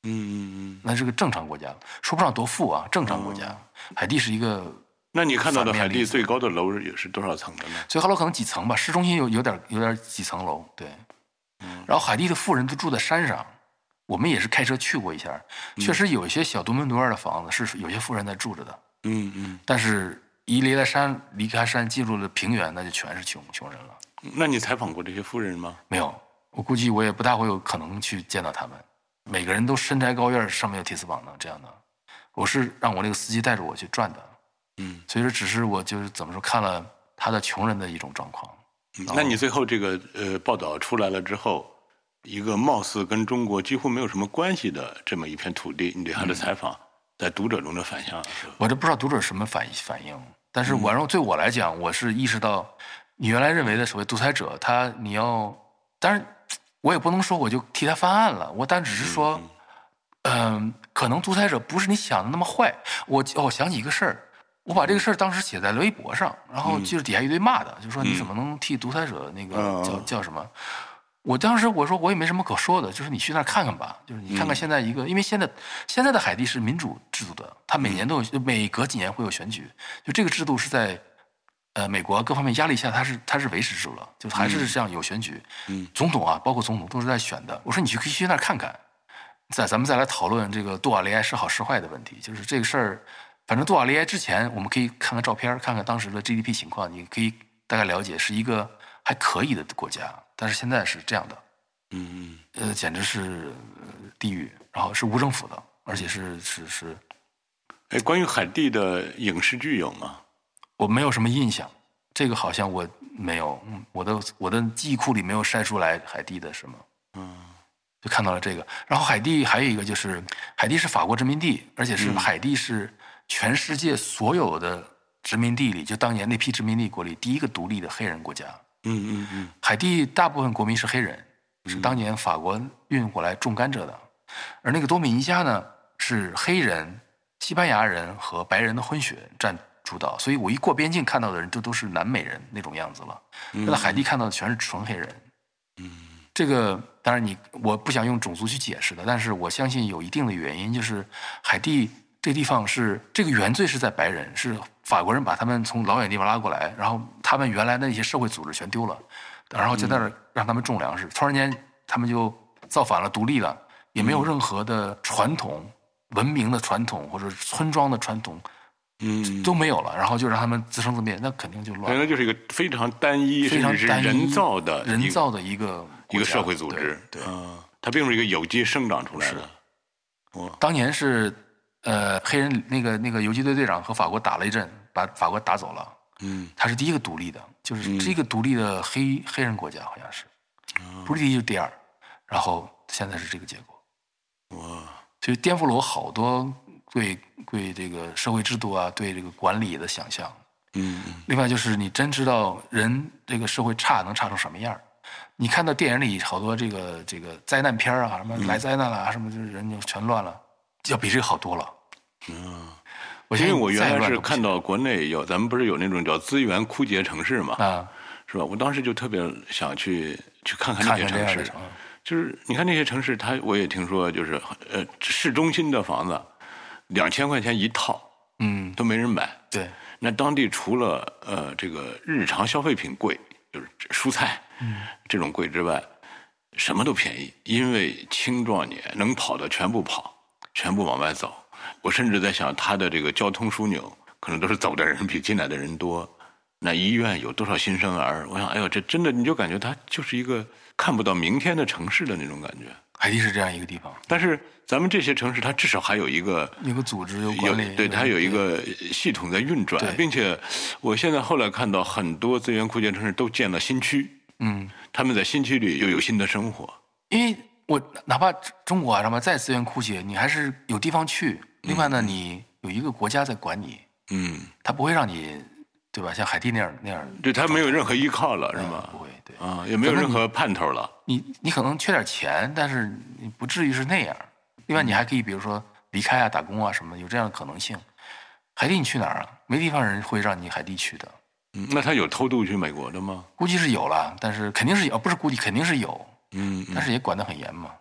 嗯嗯嗯， 那是个正常国家，说不上多富啊，正常国家。哦、海地是一个， 那你看到的海地最高的楼也是多少层的呢？ 最高楼可能几层吧，市中心有有点有点几层楼，对。嗯、然后海地的富人都住在山上，我们也是开车去过一下，嗯、确实有一些小独门独院的房子是有些富人在住着的。 嗯嗯。 但是，一离开山，离开山进入了平原，那就全是穷穷人了。 那你采访过这些富人吗？ 没有，我估计我也不大会有可能去见到他们。每个人都深宅高院，上面有铁丝网的这样的。我是让我那个司机带着我去转的。嗯，所以说只是我就是怎么说，看了他的穷人的一种状况。 嗯、那你最后这个呃报道出来了之后，一个貌似跟中国几乎没有什么关系的这么一片土地，你对他的采访，嗯、在读者中的反响， 我都不知道读者什么反反应。但是我让对我来讲，我是意识到。你原来认为的所谓独裁者，他你要，当然我也不能说我就替他翻案了，我但只是说，嗯、呃，可能独裁者不是你想的那么坏。我哦想起一个事儿，我把这个事儿当时写在了微博上，然后就是底下一堆骂的，就说你怎么能替独裁者那个叫叫什么？我当时我说我也没什么可说的，就是你去那儿看看吧，就是你看看现在一个，因为现在现在的海地是民主制度的，它每年都有，每隔几年会有选举，就这个制度是在。呃，美国各方面压力下，他是他是维持住了，就还是这样有选举，嗯，总统啊，包括总统都是在选的。我说你去可以去那儿看看，再咱们再来讨论这个杜瓦雷埃是好是坏的问题。就是这个事儿，反正杜瓦雷埃之前，我们可以看看照片，看看当时的 G D P 情况，你可以大概了解是一个还可以的国家。但是现在是这样的，嗯嗯，呃，简直是地狱，然后是无政府的，而且是是是。 哎，关于海地的影视剧有吗？ 我没有什么印象，这个好像我没有，嗯，我的我的记忆库里没有筛出来海地的什么，嗯，就看到了这个。然后海地还有一个就是，海地是法国殖民地，而且是海地是全世界所有的殖民地里，就当年那批殖民地国里第一个独立的黑人国家。嗯嗯嗯。海地大部分国民是黑人，是当年法国运过来种甘蔗的，而那个多米尼加呢是黑人、西班牙人和白人的混血占主导，所以我一过边境看到的人就都是南美人那种样子了。那、嗯、海地看到的全是纯黑人。嗯，这个当然你我不想用种族去解释的，但是我相信有一定的原因，就是海地这个地方是这个原罪是在白人，是法国人把他们从老远地方拉过来，然后他们原来的那些社会组织全丢了，然后就在那儿让他们种粮食，突然间他们就造反了，独立了，也没有任何的传统、文明的传统或者村庄的传统。嗯，都没有了，然后就让他们自生自灭，那肯定就乱了。 那就是一个非常单一、 非常甚至是人造的、 人造的一个一个社会组织。 对， 啊、呃，它并不是一个有机生长出来的。 哦，当年是呃，黑人那个那个游击队队长和法国打了一阵，把法国打走了。嗯，他是第一个独立的，就是这个独立的黑、嗯、黑人国家，好像是，不是第一就是第二，然后现在是这个结果。哇，所以颠覆了我好多。对对，这个社会制度啊，对这个管理的想象，嗯，另外就是你真知道人这个社会差能差成什么样？你看到电影里好多这个这个灾难片啊，什么来灾难了啊，什么就是人就全乱了，要比这个好多了。嗯， 因为我原来是看到国内有，咱们不是有那种叫资源枯竭城市嘛，啊，是吧？我当时就特别想去去看看那些城市，看看就是你看那些城市，它我也听说，就是呃市中心的房子。两千块钱一套，嗯，都没人买。 对， 那当地除了呃这个日常消费品贵，就是蔬菜，嗯，这种贵之外，什么都便宜，因为青壮年能跑的全部跑，全部往外走。我甚至在想，他的这个交通枢纽可能都是走的人比进来的人多。那医院有多少新生儿？我想，哎呦，这真的你就感觉它就是一个看不到明天的城市的那种感觉。 海地是这样一个地方， 但是咱们这些城市，它至少还有一个一个组织有管理， 对，它有一个系统在运转，并且我现在后来看到很多资源枯竭城市都建了新区，嗯，他们在新区里又有新的生活。 因为我哪怕中国啊什么再资源枯竭，你还是有地方去。另外呢，嗯、你有一个国家在管你，嗯，他不会让你，对吧？像海地那样那样， 对他没有任何依靠了，是吗？ 不会，对啊，也没有任何盼头了。 你你可能缺点钱，但是你不至于是那样。另外，你还可以比如说离开啊、打工啊什么的，有这样的可能性。海地你去哪儿啊？没地方人会让你海地去的。 嗯，那他有偷渡去美国的吗？ 估计是有了，但是肯定是有，不是估计肯定是有。嗯，但是也管得很严嘛。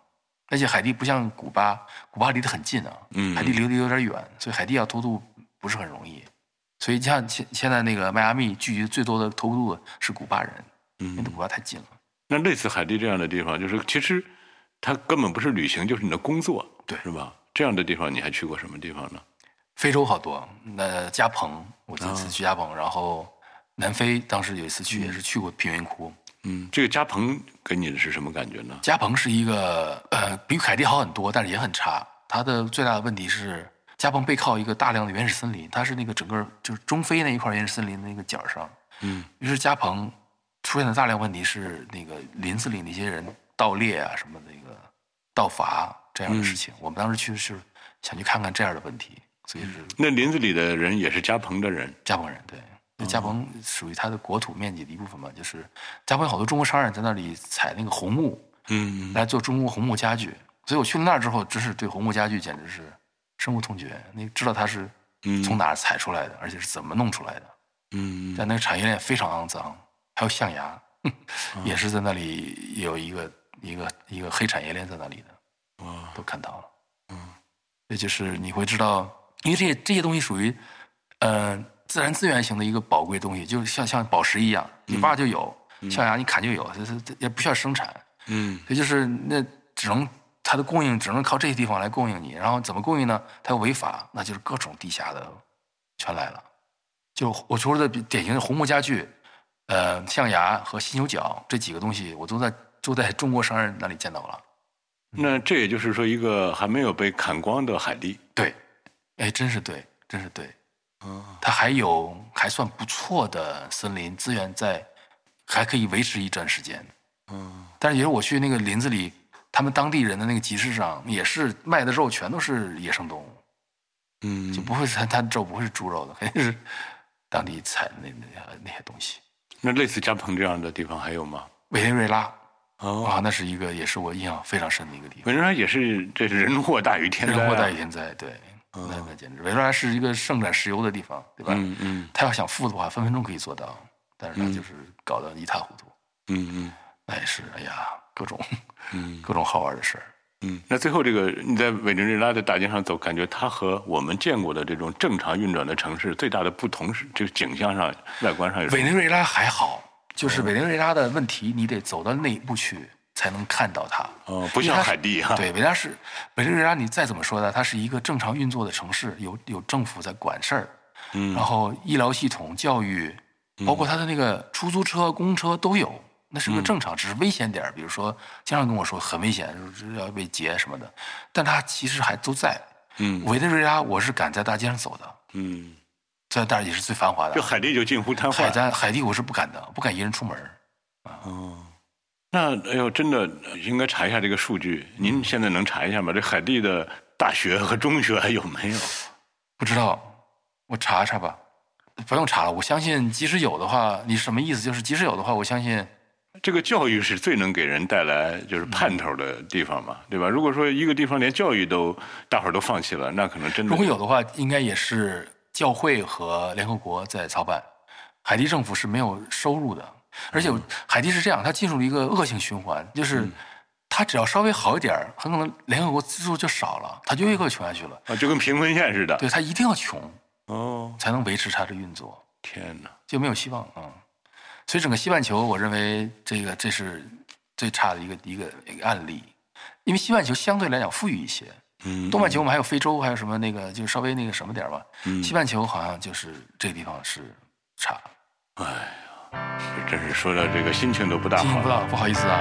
而且海地不像古巴，古巴离得很近啊，海地离得有点远，所以海地要偷渡不是很容易。所以像现现在那个迈阿密聚集最多的偷渡的是古巴人，因为古巴太近了。 那类似海地这样的地方，就是其实它根本不是旅行，就是你的工作， 对， 是吧？这样的地方你还去过什么地方呢？ 非洲好多，那加蓬，我这次去加蓬，然后南非当时有一次去也是去过贫民窟。 嗯，这个加蓬给你的是什么感觉呢？ 加蓬是一个呃比海地好很多，但是也很差。它的最大的问题是，加蓬背靠一个大量的原始森林，它是那个整个就是中非那一块原始森林的那个角上。嗯，于是加蓬出现的大量问题是那个林子里那些人盗猎啊什么的那个盗伐这样的事情。嗯、我们当时去是想去看看这样的问题，所以是、嗯、 那林子里的人也是加蓬的人， 加蓬人对。加蓬属于它的国土面积的一部分嘛，就是加蓬有好多中国商人在那里采那个红木，嗯，来做中国红木家具。所以我去了那儿之后，真是对红木家具简直是深恶痛绝。你知道它是从哪儿采出来的，而且是怎么弄出来的，嗯，但那个产业链非常肮脏。还有象牙，嗯、也是在那里有一个一个一个黑产业链在那里的，哇，都看到了，嗯，也就是你会知道，因为这些这些东西属于，呃。自然资源型的一个宝贵东西，就像像宝石一样，你挖就有，嗯、象牙你砍就有，它它也不需要生产，嗯，所以就是那只能它的供应只能靠这些地方来供应你，然后怎么供应呢？它又违法，那就是各种地下的全来了。就我说的典型的红木家具，呃，象牙和犀牛角这几个东西，我都在都在中国商人那里见到了。 那这也就是说，一个还没有被砍光的海地， 对，哎，真是对，真是对。它还有还算不错的森林资源在，还可以维持一段时间。嗯，但是也是我去那个林子里，他们当地人的那个集市上，也是卖的肉全都是野生动物。嗯，就不会是它肉不会是猪肉的，肯定是当地采的那那那些东西。 那类似加蓬这样的地方还有吗？ 委内瑞拉。哦，啊，那是一个也是我印象非常深的一个地方。 委内瑞拉也是，这是人祸大于天灾、啊。 人祸大于天灾，对。那那简直，委内瑞拉是一个盛产石油的地方，对吧？嗯嗯。他要想富的话，分分钟可以做到，但是他就是搞得一塌糊涂。嗯嗯。那也是，哎呀，各种，嗯，各种好玩的事儿。 嗯。那最后这个你在委内瑞拉的大街上走，感觉它和我们见过的这种正常运转的城市最大的不同是，这个景象上、外观上有什么？ 委内瑞拉还好，就是委内瑞拉的问题，你得走到内部去。才能看到它哦，不像海地啊。 对，委内瑞拉是委内瑞拉，你再怎么说呢，它是一个正常运作的城市，有有政府在管事儿，嗯，然后医疗系统、教育，包括它的那个出租车、公车都有，那是个正常，嗯、只是危险点，比如说经常跟我说很危险，要被劫什么的，但它其实还都在。嗯，委内瑞拉我是敢在大街上走的，嗯，这当然也是最繁华的。 就海地就近乎瘫痪， 海在海地我是不敢的，不敢一人出门啊。 哦。那哎呦，真的应该查一下这个数据。您现在能查一下吗？这海地的大学和中学还有没有？ 不知道，我查查吧。不用查了，我相信，即使有的话，你什么意思？就是即使有的话，我相信， 这个教育是最能给人带来就是盼头的地方嘛，对吧？如果说一个地方连教育都大伙儿都放弃了，那可能真的。 如果有的话，应该也是教会和联合国在操办，海地政府是没有收入的。而且海地是这样，它进入了一个恶性循环，就是它只要稍微好一点，很可能联合国资助就少了，它就越更穷下去了啊，就跟贫困县似的。 对，它一定要穷哦，才能维持它的运作。 天哪， 就没有希望啊、嗯！所以整个西半球，我认为这个这是最差的一个一个一个案例，因为西半球相对来讲富裕一些。嗯，东半球我们还有非洲，还有什么那个就稍微那个什么点吧。嗯，西半球好像就是这个地方是差。 哎。真是说到这个心情都不大好， 心情不大，不好意思啊。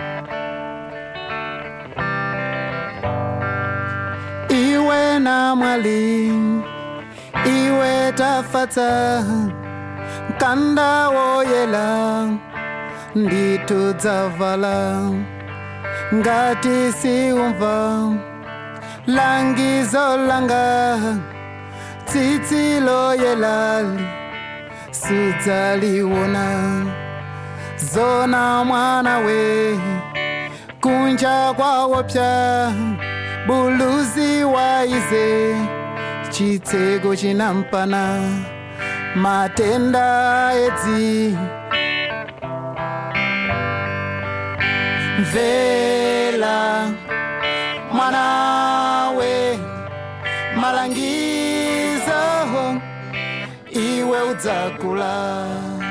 Iwe na mwali, iwe tafata, kanda woyela, ndito zavala, ngati siumva, langizo langa, tsitsi loyelali. Sudzaliwona zona mwana we kunja kwawo pya buluzi waize chitseko chinampana matenda edzi mvela dzakula.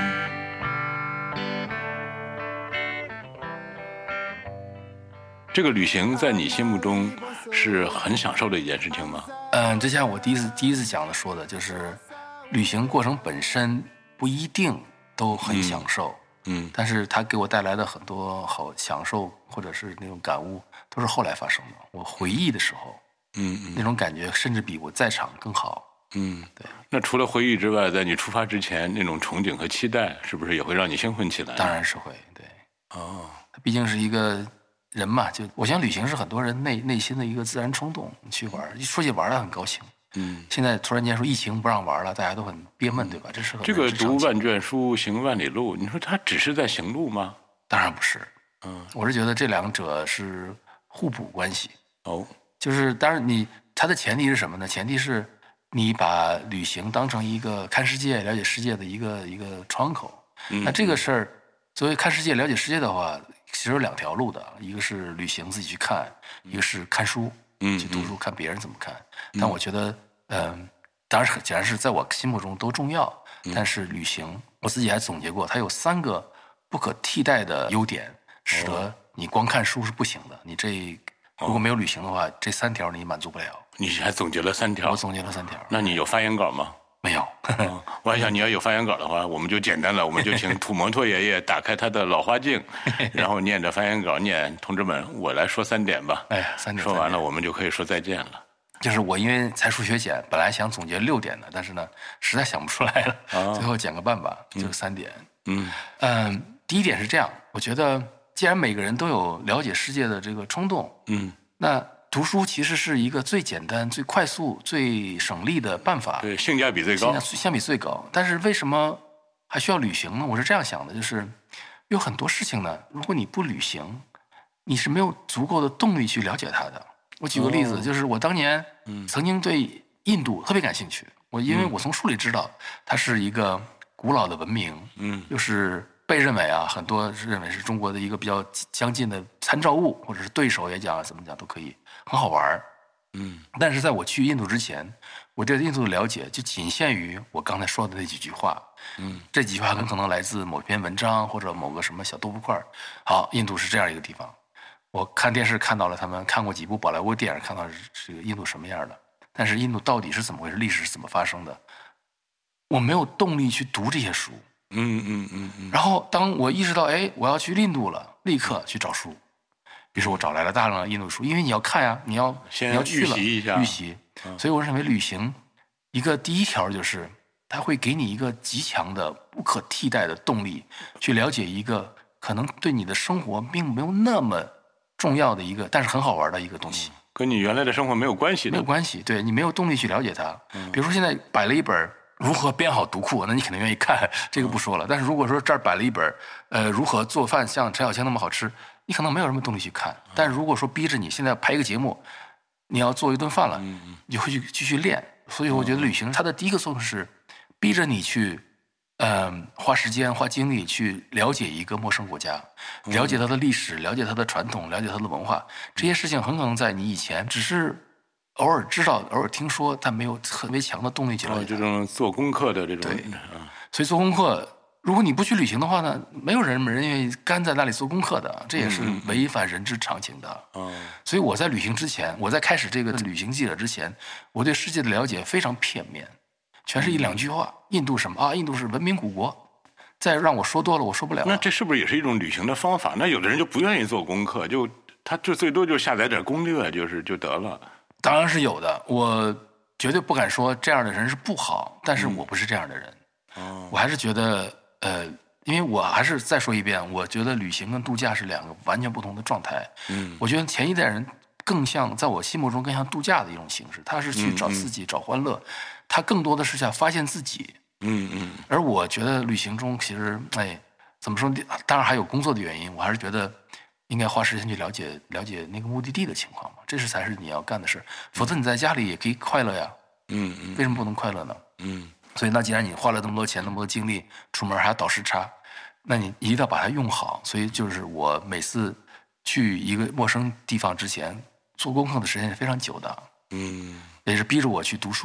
这个旅行在你心目中是很享受的一件事情吗？ 嗯，就像我第一次第一次讲的说的，就是旅行过程本身不一定都很享受， 嗯，嗯但是它给我带来的很多好享受或者是那种感悟，都是后来发生的。我回忆的时候， 嗯嗯， 那种感觉甚至比我在场更好。 嗯， 对。 那除了回忆之外，在你出发之前，那种憧憬和期待，是不是也会让你兴奋起来？ 当然是会，对。 哦， 它毕竟是一个。人嘛，就我想旅行是很多人内内心的一个自然冲动，去玩，一出去玩了很高兴。嗯，现在突然间说疫情不让玩了，大家都很憋闷，对吧？这是很这个读万卷书，行万里路，你说他只是在行路吗？ 当然不是。 嗯， 我是觉得这两者是互补关系。 哦， 就是当然你它的前提是什么呢？前提是你把旅行当成一个看世界、了解世界的一个一个窗口。嗯，那这个事儿，作为看世界、了解世界的话。其实有两条路的，一个是旅行自己去看，一个是看书，嗯，去读书看别人怎么看。嗯、但我觉得，嗯、呃，当然是显然是在我心目中都重要。嗯、但是旅行，我自己还总结过，它有三个不可替代的优点，使得你光看书是不行的。你这如果没有旅行的话，这三条你满足不了。 你还总结了三条？ 我总结了三条。 那你有发言稿吗？ 没有。 嗯、我还想你要有发言稿的话，我们就简单了，我们就请土摩托爷爷打开他的老花镜，然后念着发言稿念：同志们，我来说三点吧。 哎呀，三点。 说完了，我们就可以说再见了。 就是我因为才疏学浅，本来想总结六点的，但是呢，实在想不出来了，啊、最后减个半吧，就是三点。嗯嗯，第一点是这样，我觉得既然每个人都有了解世界的这个冲动，嗯，那。读书其实是一个最简单、最快速、最省力的办法， 对，性价比最高， 相比最高。但是为什么还需要旅行呢？我是这样想的，就是有很多事情呢，如果你不旅行，你是没有足够的动力去了解它的。我举个例子，哦、就是我当年曾经对印度特别感兴趣，我因为我从书里知道它是一个古老的文明，嗯，又是。被认为啊，很多认为是中国的一个比较相近的参照物，或者是对手也讲，怎么讲都可以，很好玩。嗯，但是在我去印度之前，我对印度的了解就仅限于我刚才说的那几句话。嗯，这几句话很可能来自某篇文章或者某个什么小豆腐块。好，印度是这样一个地方。我看电视看到了他们看过几部宝莱坞电影，看到这个印度什么样的，但是印度到底是怎么回事，历史是怎么发生的，我没有动力去读这些书。嗯嗯嗯嗯。然后当我意识到，哎，我要去印度了，立刻去找书。于是我找来了大量的印度书，因为你要看呀、啊，你要先你要去了预习一下， 预习。嗯、所以我认为旅行一个第一条就是，它会给你一个极强的、不可替代的动力，去了解一个可能对你的生活并没有那么重要的一个，但是很好玩的一个东西。嗯、 跟你原来的生活没有关系的。 没有关系，对你没有动力去了解它。嗯、比如说现在摆了一本。如何编好读库？那你肯定愿意看，这个不说了。但是如果说这儿摆了一本，呃，如何做饭像陈小青那么好吃，你可能没有什么动力去看。但如果说逼着你现在拍一个节目，你要做一顿饭了，你会去继续练。所以我觉得旅行它的第一个作用是逼着你去，嗯、呃，花时间花精力去了解一个陌生国家，了解它的历史，了解它的传统，了解它的文化。这些事情很可能在你以前只是。偶尔知道，偶尔听说，但没有特别强的动力去了解。 哦，这种做功课的这种。 对，所以做功课，如果你不去旅行的话呢，没有人人愿意干在那里做功课的，这也是违反人之常情的。嗯。所以我在旅行之前，我在开始这个旅行记者之前，我对世界的了解非常片面，全是一两句话。印度什么啊？印度是文明古国。再让我说多了，我说不了。 那这是不是也是一种旅行的方法？那有的人就不愿意做功课，就他就最多就下载点攻略，就是就得了。 当然是有的，我绝对不敢说这样的人是不好，但是我不是这样的人。嗯、我还是觉得，呃，因为我还是再说一遍，我觉得旅行跟度假是两个完全不同的状态。嗯，我觉得前一代人更像，在我心目中更像度假的一种形式，他是去找刺激、嗯嗯、找欢乐，他更多的是想发现自己。嗯嗯。而我觉得旅行中其实，哎，怎么说？当然还有工作的原因，我还是觉得。应该花时间去了解了解那个目的地的情况嘛，这是才是你要干的事。否则你在家里也可以快乐呀。嗯嗯。为什么不能快乐呢？嗯。所以那既然你花了那么多钱那么多精力，出门还要倒时差，那你一定要把它用好。所以就是我每次去一个陌生地方之前，做功课的时间是非常久的。嗯。也是逼着我去读书的。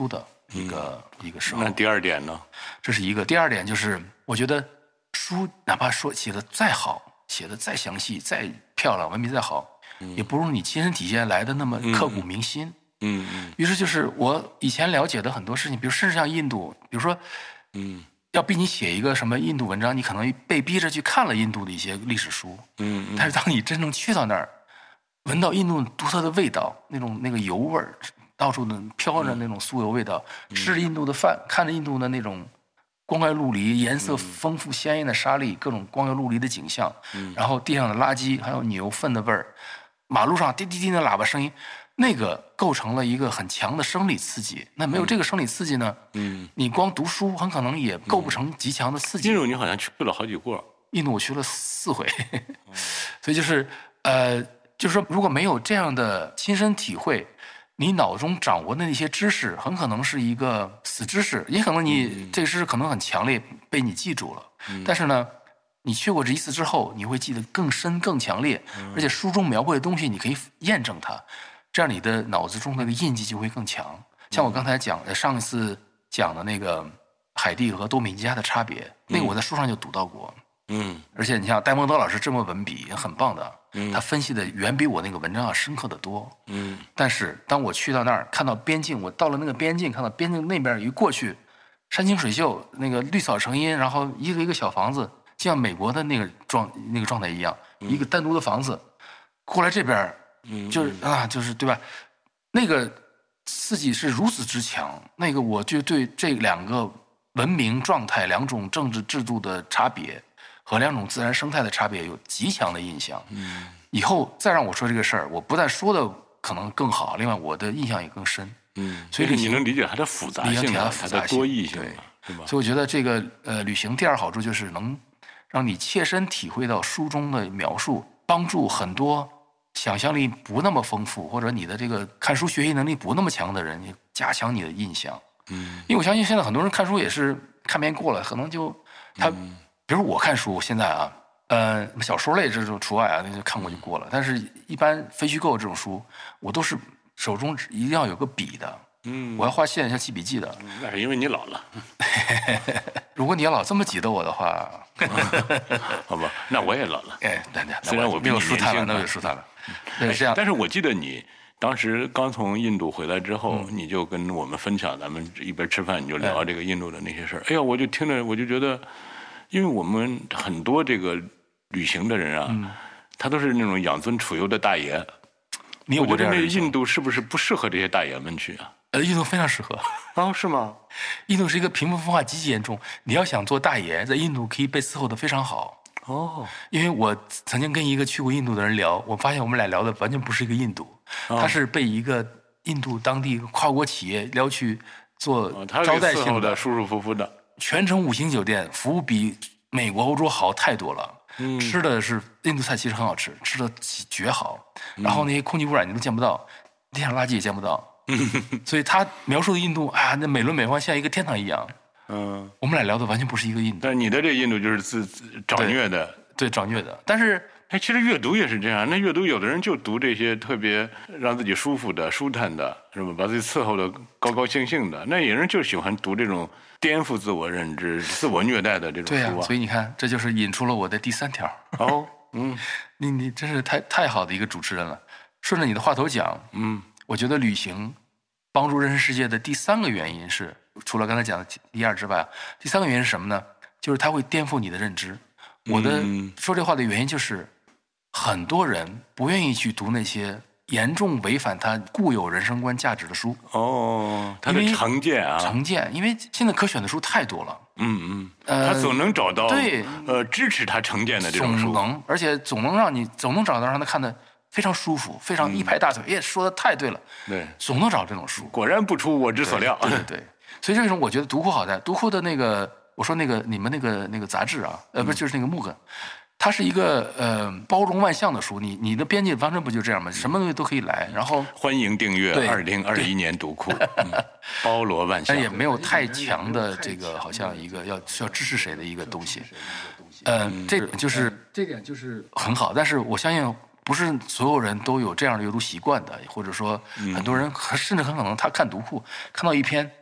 一个、嗯、一个时候。 那第二点呢？ 这是一个。第二点就是，我觉得书哪怕说写的再好，写的再详细、再漂亮，文笔再好，嗯、也不如你亲身体验来的那么刻骨铭心。 嗯嗯。 于是就是我以前了解的很多事情，比如甚至像印度，比如说， 嗯。 要逼你写一个什么印度文章，你可能被逼着去看了印度的一些历史书， 嗯， 但是当你真正去到那儿，闻到印度独特的味道，那种那个油味儿，到处的飘着那种酥油味道，嗯、吃着印度的饭，看着印度的那种光怪陆离、颜色丰富鲜艳的沙粒，各种光怪陆离的景象， 嗯、 然后地上的垃圾，还有牛粪的味儿，马路上滴滴滴的喇叭声音。那个构成了一个很强的生理刺激，那没有这个生理刺激呢？ 嗯， 你光读书很可能也构不成极强的刺激。 印度你好像去了好几个， 印度我去了四回，所以就是呃，就是说如果没有这样的亲身体会，你脑中掌握的那些知识很可能是一个死知识，也可能你、嗯、这个知识可能很强烈被你记住了，嗯、但是呢，你去过这一次之后，你会记得更深更强烈，嗯、而且书中描绘的东西你可以验证它。这样你的脑子中的印记就会更强。像我刚才讲的上一次讲的那个海地和多米尼加的差别，那个我在书上就读到过。 嗯， 而且你像戴蒙德老师这么文笔也很棒的， 嗯， 他分析的远比我那个文章要深刻的多。 嗯， 但是当我去到那儿看到边境，我到了那个边境，看到边境那边一过去，山清水秀，那个绿草成荫，然后一个一个小房子，就像美国的那个状那个状态一样， 嗯、 一个单独的房子，过来这边。 嗯， 就是啊，就是对吧？那个刺激是如此之强，那个我就对这两个文明状态、两种政治制度的差别和两种自然生态的差别有极强的印象。 嗯， 以后再让我说这个事儿，我不但说的可能更好，另外我的印象也更深。 嗯， 所以你能理解它的复杂性、啊，它的多义性， 对， 是吧？ 所以我觉得这个呃，旅行第二好处就是能让你切身体会到书中的描述，帮助很多。想象力不那么丰富，或者你的这个看书学习能力不那么强的人，你加强你的印象。 嗯， 因为我相信现在很多人看书也是看遍过了，可能就他， 嗯、 比如我看书，现在啊，呃，小说类这种除外啊，那就看过就过了。但是，一般非虚构这种书，我都是手中一定要有个笔的。 嗯， 我要画线，要记笔记的。 那是因为你老了。 如果你要老这么挤得我的话， 好吧，那我也老了。 哎，对对， 虽然我没有舒坦了，那我就舒坦了。对，这样。 但是我记得你当时刚从印度回来之后， 嗯、 你就跟我们分享，咱们一边吃饭你就聊这个印度的那些事儿。哎呀，我就听着我就觉得，因为我们很多这个旅行的人啊， 嗯、 他都是那种养尊处优的大爷。 你有过这样的？ 我觉得那印度是不是不适合这些大爷们去啊？ 呃，印度非常适合。 哦，是吗？ 印度是一个贫富分化极其严重，你要想做大爷，在印度可以被伺候得非常好。 哦， 因为我曾经跟一个去过印度的人聊，我发现我们俩聊的完全不是一个印度， 哦、 他是被一个印度当地跨国企业撩去做招待性的， 哦、的舒舒服服的， 全程五星酒店，服务比美国、欧洲好太多了。 嗯， 吃的是印度菜，其实很好吃，吃的绝好。然后那些空气污染你都见不到，地上垃圾也见不到。所以他描述的印度啊，那美轮美奂，像一个天堂一样。 嗯， 我们俩聊的完全不是一个印度。 但你的这印度就是自自找虐的， 对，对找虐的。但是， 哎，其实阅读也是这样。那阅读有的人就读这些特别让自己舒服的、舒坦的，是吧？把自己伺候的高高兴兴的。那有人就喜欢读这种颠覆自我认知、自我虐待的这种书啊。 对啊，所以你看，这就是引出了我的第三条。 哦，嗯， 你你真是太太好的一个主持人了。顺着你的话头讲， 嗯， 我觉得旅行帮助认识世界的第三个原因是，除了刚才讲的第二之外，第三个原因是什么呢？就是它会颠覆你的认知。我的、 嗯、 说这话的原因就是，很多人不愿意去读那些严重违反他固有人生观价值的书。 哦，他的成见啊， 成见，因为现在可选的书太多了。 嗯嗯， 呃， 他总能找到对呃支持他成见的这种书， 总能，而且总能让你总能找到让他看的非常舒服，非常一拍大腿，哎、嗯，说的太对了。 对， 总能找这种书。 果然不出我之所料。 对对 对, 对，所以这种我觉得读库好在读库的那个，我说那个你们那个那个杂志啊，呃，不是就是那个木根。它是一个呃包容万象的书，你你的编辑方针不就这样吗？什么东西都可以来，然后欢迎订阅二零二一年读库，嗯、包罗万象， 但也没有太强的这个好像一个要需要支持谁的一个东西，呃， 嗯、 这点就是这点就是很好，但是我相信不是所有人都有这样的阅读习惯的，或者说很多人甚至很可能他看读库看到一篇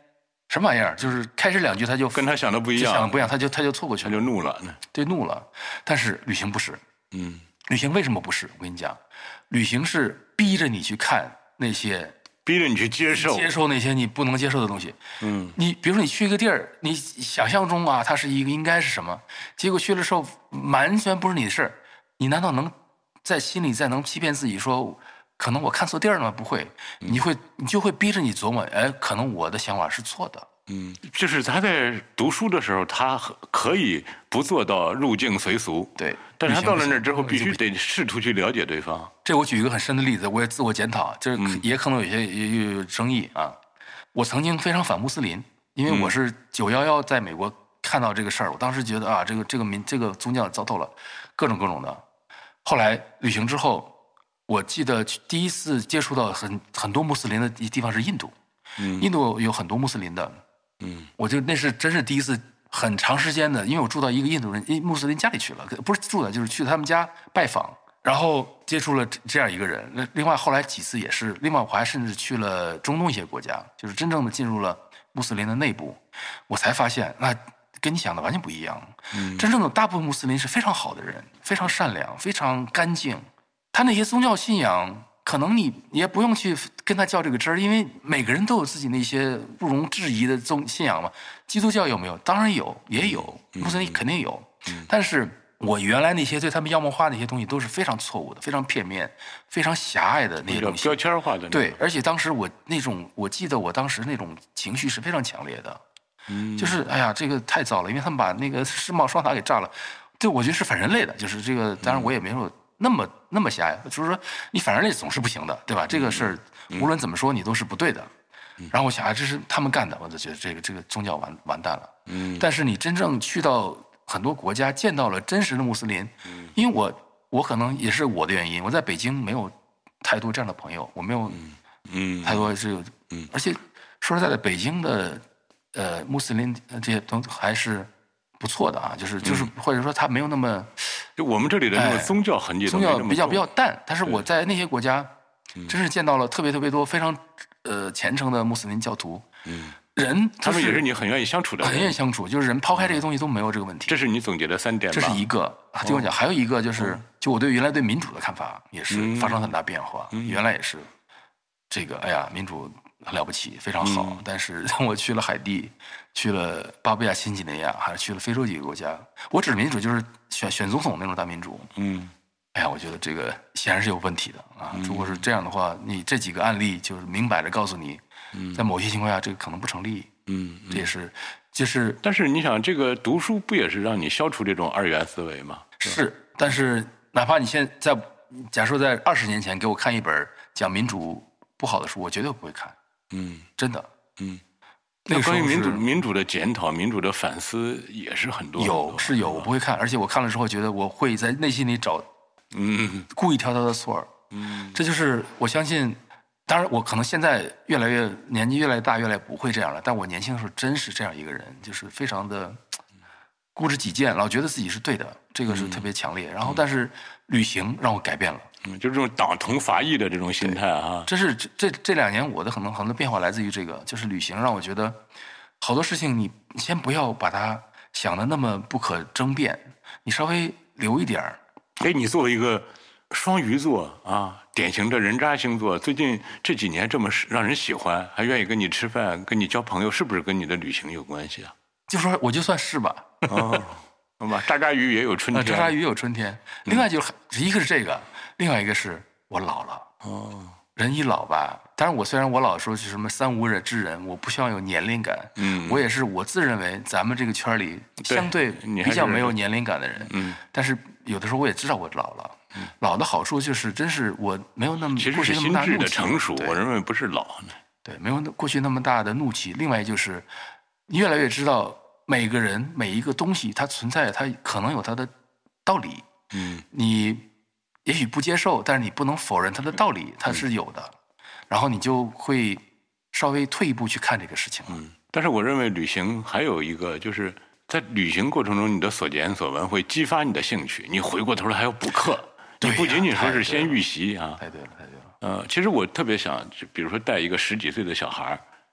什么玩意儿？就是开始两句他就跟他想的不一样， 想的不一样，他就他就错过去了， 他就怒了， 对，怒了。但是旅行不是， 嗯， 旅行为什么不是？我跟你讲，旅行是逼着你去看那些， 逼着你去接受， 接受那些你不能接受的东西。嗯，你比如说你去一个地儿，你想象中啊，它是一个应该是什么，结果去了之后完全不是你的事儿，你难道能在心里再能欺骗自己说？可能我看错地儿了吗？不会，你会你就会逼着你琢磨，哎，可能我的想法是错的。 嗯，就是他在读书的时候，他可以不做到入境随俗， 对， 但是他到了那儿之后，必须得试图去了解对方。 这我举一个很深的例子，我也自我检讨，就是也可能有些有有争议啊。我曾经非常反穆斯林，因为我是九一一在美国看到这个事儿，我当时觉得啊，这个这个民这个宗教糟透了，各种各种的。后来旅行之后。我记得第一次接触到很很多穆斯林的地方是印度，嗯，印度有很多穆斯林的，嗯，我就那是真是第一次很长时间的，因为我住到一个印度人穆斯林家里去了，不是住的，就是去他们家拜访，然后接触了这样一个人。那另外后来几次也是，另外我还甚至去了中东一些国家，就是真正的进入了穆斯林的内部，我才发现那跟你想的完全不一样。嗯，真正的大部分穆斯林是非常好的人，非常善良，非常干净。他那些宗教信仰，可能你也不用去跟他较这个真儿，因为每个人都有自己那些不容置疑的宗信仰嘛。基督教有没有？当然有，也有。穆斯林肯定有。但是我原来那些对他们妖魔化那些东西都是非常错误的，非常片面、非常狭隘的那些东西， 标签化的。 对，而且当时我那种，我记得我当时那种情绪是非常强烈的，嗯，就是哎呀，这个太糟了，因为他们把那个世贸双塔给炸了，对，我觉得是反人类的，就是这个，当然我也没有。那么那么狭隘，就是说你反人类总是不行的，对吧？这个事儿无论怎么说你都是不对的。然后我想啊，这是他们干的，我就觉得这个这个宗教完完蛋了。嗯。但是你真正去到很多国家，见到了真实的穆斯林，因为我我可能也是我的原因，我在北京没有太多这样的朋友，我没有嗯太多这个嗯，而且说实在的，北京的呃穆斯林这些东西还是不错的啊，就是就是或者说他没有那么。 就我们这里的那个宗教痕迹都宗教比较比较淡，但是我在那些国家，真是见到了特别特别多非常呃虔诚的穆斯林教徒，嗯，人他们也是你很愿意相处的， 很愿意相处，就是人抛开这些东西都没有这个问题。 这是你总结的三点吧？ 这是一个，听我讲，还有一个就是，就我对原来对民主的看法也是发生很大变化。原来也是这个，哎呀，民主很了不起，非常好。但是当我去了海地，去了巴布亚新几内亚，还是去了非洲几个国家，我指民主就是选选总统那种大民主。嗯，哎呀，我觉得这个显然是有问题的啊！如果是这样的话，你这几个案例就是明摆着告诉你，在某些情况下这个可能不成立。嗯，这也是，就是， 但是你想，这个读书不也是让你消除这种二元思维吗？ 是，但是哪怕你现在假设在二十年前给我看一本讲民主不好的书，我绝对不会看。嗯，真的。嗯。 那关于民主、民主的检讨、民主的反思也是很多， 有是有，我不会看，而且我看了之后觉得我会在内心里找，嗯，故意挑他的错儿，嗯，这就是我相信。当然，我可能现在越来越年纪越来越大，越来越不会这样了。但我年轻的时候真是这样一个人，就是非常的固执己见，老觉得自己是对的，这个是特别强烈。然后，但是旅行让我改变了。 嗯，就这种党同伐异的这种心态啊， 这是这这这两年我的很多很多变化来自于这个，就是旅行让我觉得好多事情你先不要把它想的那么不可争辩，你稍微留一点儿。 哎，你作为一个双鱼座啊，典型的人渣星座，最近这几年这么让人喜欢，还愿意跟你吃饭、跟你交朋友，是不是跟你的旅行有关系啊？ 就说我就算是吧。 哦，好吧，渣渣鱼也有春天， 渣渣鱼有春天。另外就是一个是这个。另外一个是我老了哦，人一老吧，当然我虽然我老说是什么三无人之人，我不希望有年龄感，嗯，我也是我自认为咱们这个圈里相对比较没有年龄感的人，嗯，但是有的时候我也知道我老了，嗯，老的好处就是真是我没有那么其实是心智的成熟，我认为不是老呢， 对，没有过去那么大的怒气。另外就是你越来越知道每个人每一个东西它存在，它可能有它的道理，嗯，你。也许不接受，但是你不能否认它的道理，它是有的，然后你就会稍微退一步去看这个事情。嗯， 但是我认为旅行还有一个，就是在旅行过程中，你的所见所闻会激发你的兴趣，你回过头来还要补课，你不仅仅说是先预习啊。 太对了，太对了。 呃，其实我特别想，就比如说带一个十几岁的小孩，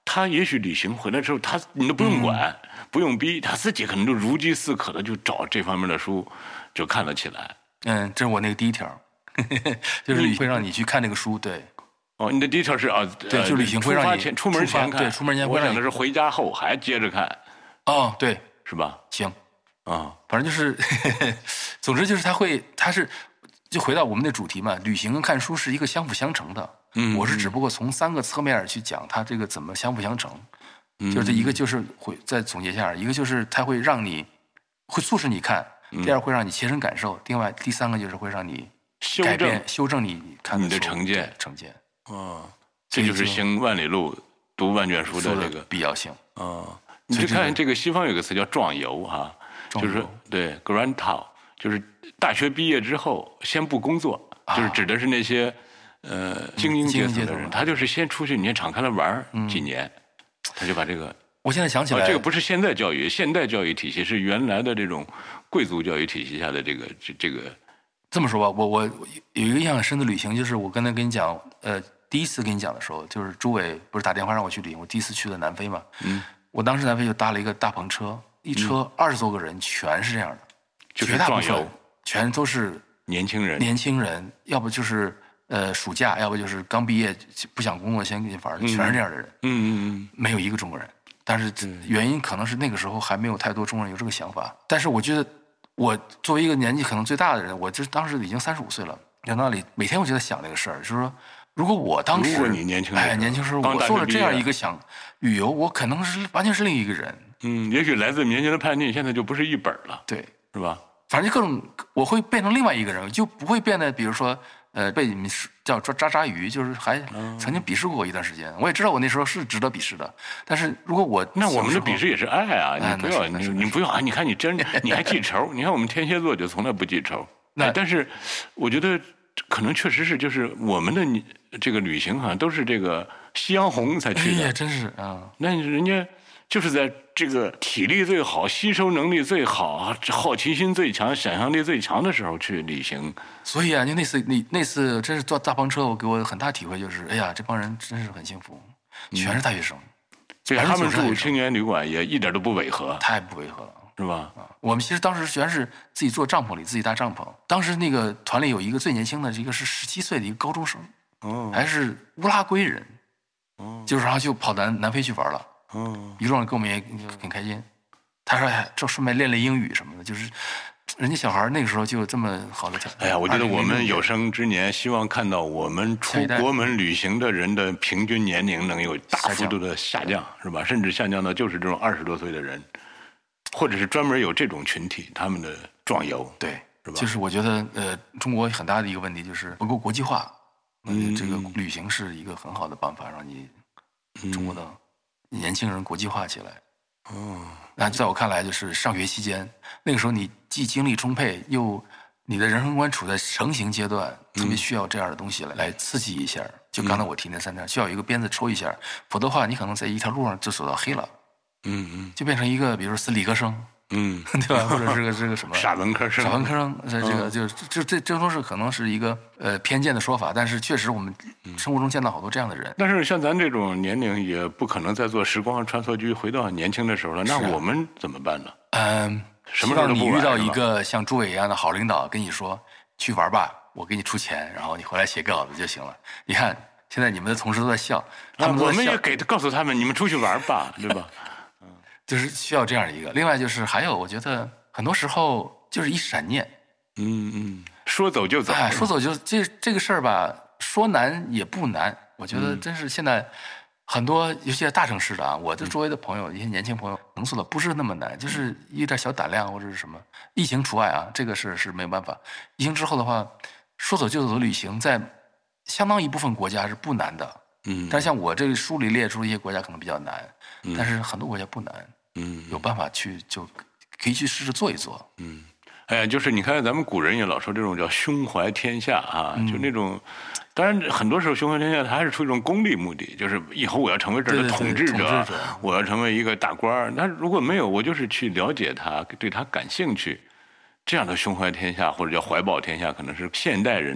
他也许旅行回来之后，他你都不用管，嗯、不用逼，他自己可能就如饥似渴的就找这方面的书，就看了起来。 嗯，这是我那个第一条，就是会让你去看这个书，对。 哦，你的第一条是啊， 对，就旅行会让你前出门前看， 对，出门前会让你。 我想的是回家后还接着看。 哦，对， 是吧？ 行， 啊， 反正就是，总之就是他会，他是就回到我们的主题嘛，旅行跟看书是一个相辅相成的。嗯，我是只不过从三个侧面去讲它这个怎么相辅相成。嗯，就是一个就是会再总结一下，一个就是它会让你会促使你看，第二会让你切身感受，另外第三个就是会让你改变修正你看你的成见成见。 哦，这就是行万里路读万卷书的这个必要性。 哦，你就看这个西方有个词叫壮游哈，就是对 grantal， 就是大学毕业之后先不工作，就是指的是那些呃精英阶层的人，他就是先出去，你看敞开了玩几年，他就把这个。 我现在想起来， 这个不是现代教育，现代教育体系是原来的这种贵族教育体系下的这个这这个。 这么说吧，我我有一个印象很深的旅行，就是我刚才跟你讲，呃。第一次跟你讲的时候，就是朱伟不是打电话让我去旅行，我第一次去的南非嘛。嗯，我当时南非就搭了一个大篷车，一车二十多个人，全是这样的， 绝大部分全都是年轻人。 年轻人，要不就是呃暑假，要不就是刚毕业不想工作先给你玩，全是这样的人。嗯嗯嗯，没有一个中国人。但是原因可能是那个时候还没有太多中国人有这个想法。但是我觉得，我作为一个年纪可能最大的人，我就当时已经三十五岁了，在那里每天我就在想这个事儿，就是说。如果我当时， 如果你年轻哎，年轻时候我做了这样一个想旅游，我可能是完全是另一个人。 嗯，也许来自年轻的叛逆，现在就不是一本了。 对， 是吧？ 反正各种，我会变成另外一个人，就不会变得，比如说，呃，被你们叫抓渣渣鱼，就是还曾经鄙视过我一段时间。我也知道我那时候是值得鄙视的，但是如果我那我们的鄙视也是爱啊，你不要你你不要啊！你看你真你还记仇？你看我们天蝎座就从来不记仇。那但是我觉得。可能确实是，就是我们的这个旅行好像都是这个夕阳红才去的， 哎呀，真是啊！ 那人家就是在这个体力最好、吸收能力最好、好奇心最强、想象力最强的时候去旅行。 所以啊，就那次那那次真是坐大篷车，我给我很大体会就是，哎呀，这帮人真是很幸福，全是大学生， 对、嗯、他们住青年旅馆也一点都不违和， 太不违和了。 是吧？ 啊，我们其实当时全是自己做帐篷里，自己搭帐篷。当时那个团里有一个最年轻的，一个是十七岁的一个高中生，哦，还是乌拉圭人，哦，就是然后就跑南南非去玩了，哦，一路上跟我们也很开心。他说这顺便练练英语什么的，就是人家小孩那个时候就有这么好的条件。 哎呀，我觉得我们有生之年希望看到我们出国门旅行的人的平均年龄能有大幅度的下降，是吧？甚至下降到就是这种二十多岁的人。或者是专门有这种群体，他们的壮游， 对， 是吧？ 就是我觉得，呃，中国很大的一个问题就是不够国际化。嗯，这个旅行是一个很好的办法，让你中国的年轻人国际化起来。哦，那在我看来，就是上学期间，那个时候你既精力充沛，又你的人生观处在成型阶段，特别需要这样的东西来来刺激一下。就刚才我提那三条，需要有一个鞭子抽一下，否则的话，你可能在一条路上就走到黑了。嗯嗯，就变成一个，比如说死理科生，嗯，对吧？或者是个这个什么傻文科生， 傻文科生，这这个就就这这都是可能是一个呃偏见的说法，但是确实我们生活中见到好多这样的人。 但是像咱这种年龄，也不可能再做时光穿梭机回到年轻的时候了。那我们怎么办呢？ 嗯， 什么时候你遇到一个像朱伟一样的好领导，跟你说去玩吧，我给你出钱，然后你回来写稿子就行了。你看现在你们的同事都在笑，他们我们也给告诉他们，你们出去玩吧，对吧？ 就是需要这样的一个，另外就是还有，我觉得很多时候就是一闪念， 嗯嗯，说走就走， 哎，说走就这这个事儿吧，说难也不难，我觉得真是现在很多，尤其在大城市的啊，我的周围的朋友，一些年轻朋友能做的不是那么难，就是一点小胆量或者是什么，疫情除外啊，这个事是没有办法。疫情之后的话，说走就走的旅行，在相当一部分国家是不难的，嗯，但是像我这个书里列出一些国家可能比较难，嗯，但是很多国家不难。嗯，有办法去就可以去试试做一做。嗯， 哎呀，就是你看咱们古人也老说这种叫胸怀天下啊，嗯、就那种，当然很多时候胸怀天下，它还是出于一种功利目的，就是以后我要成为这儿的统治者， 对对对统治者我要成为一个大官儿。那如果没有，我就是去了解他，对他感兴趣，这样的胸怀天下或者叫怀抱天下，可能是现代人的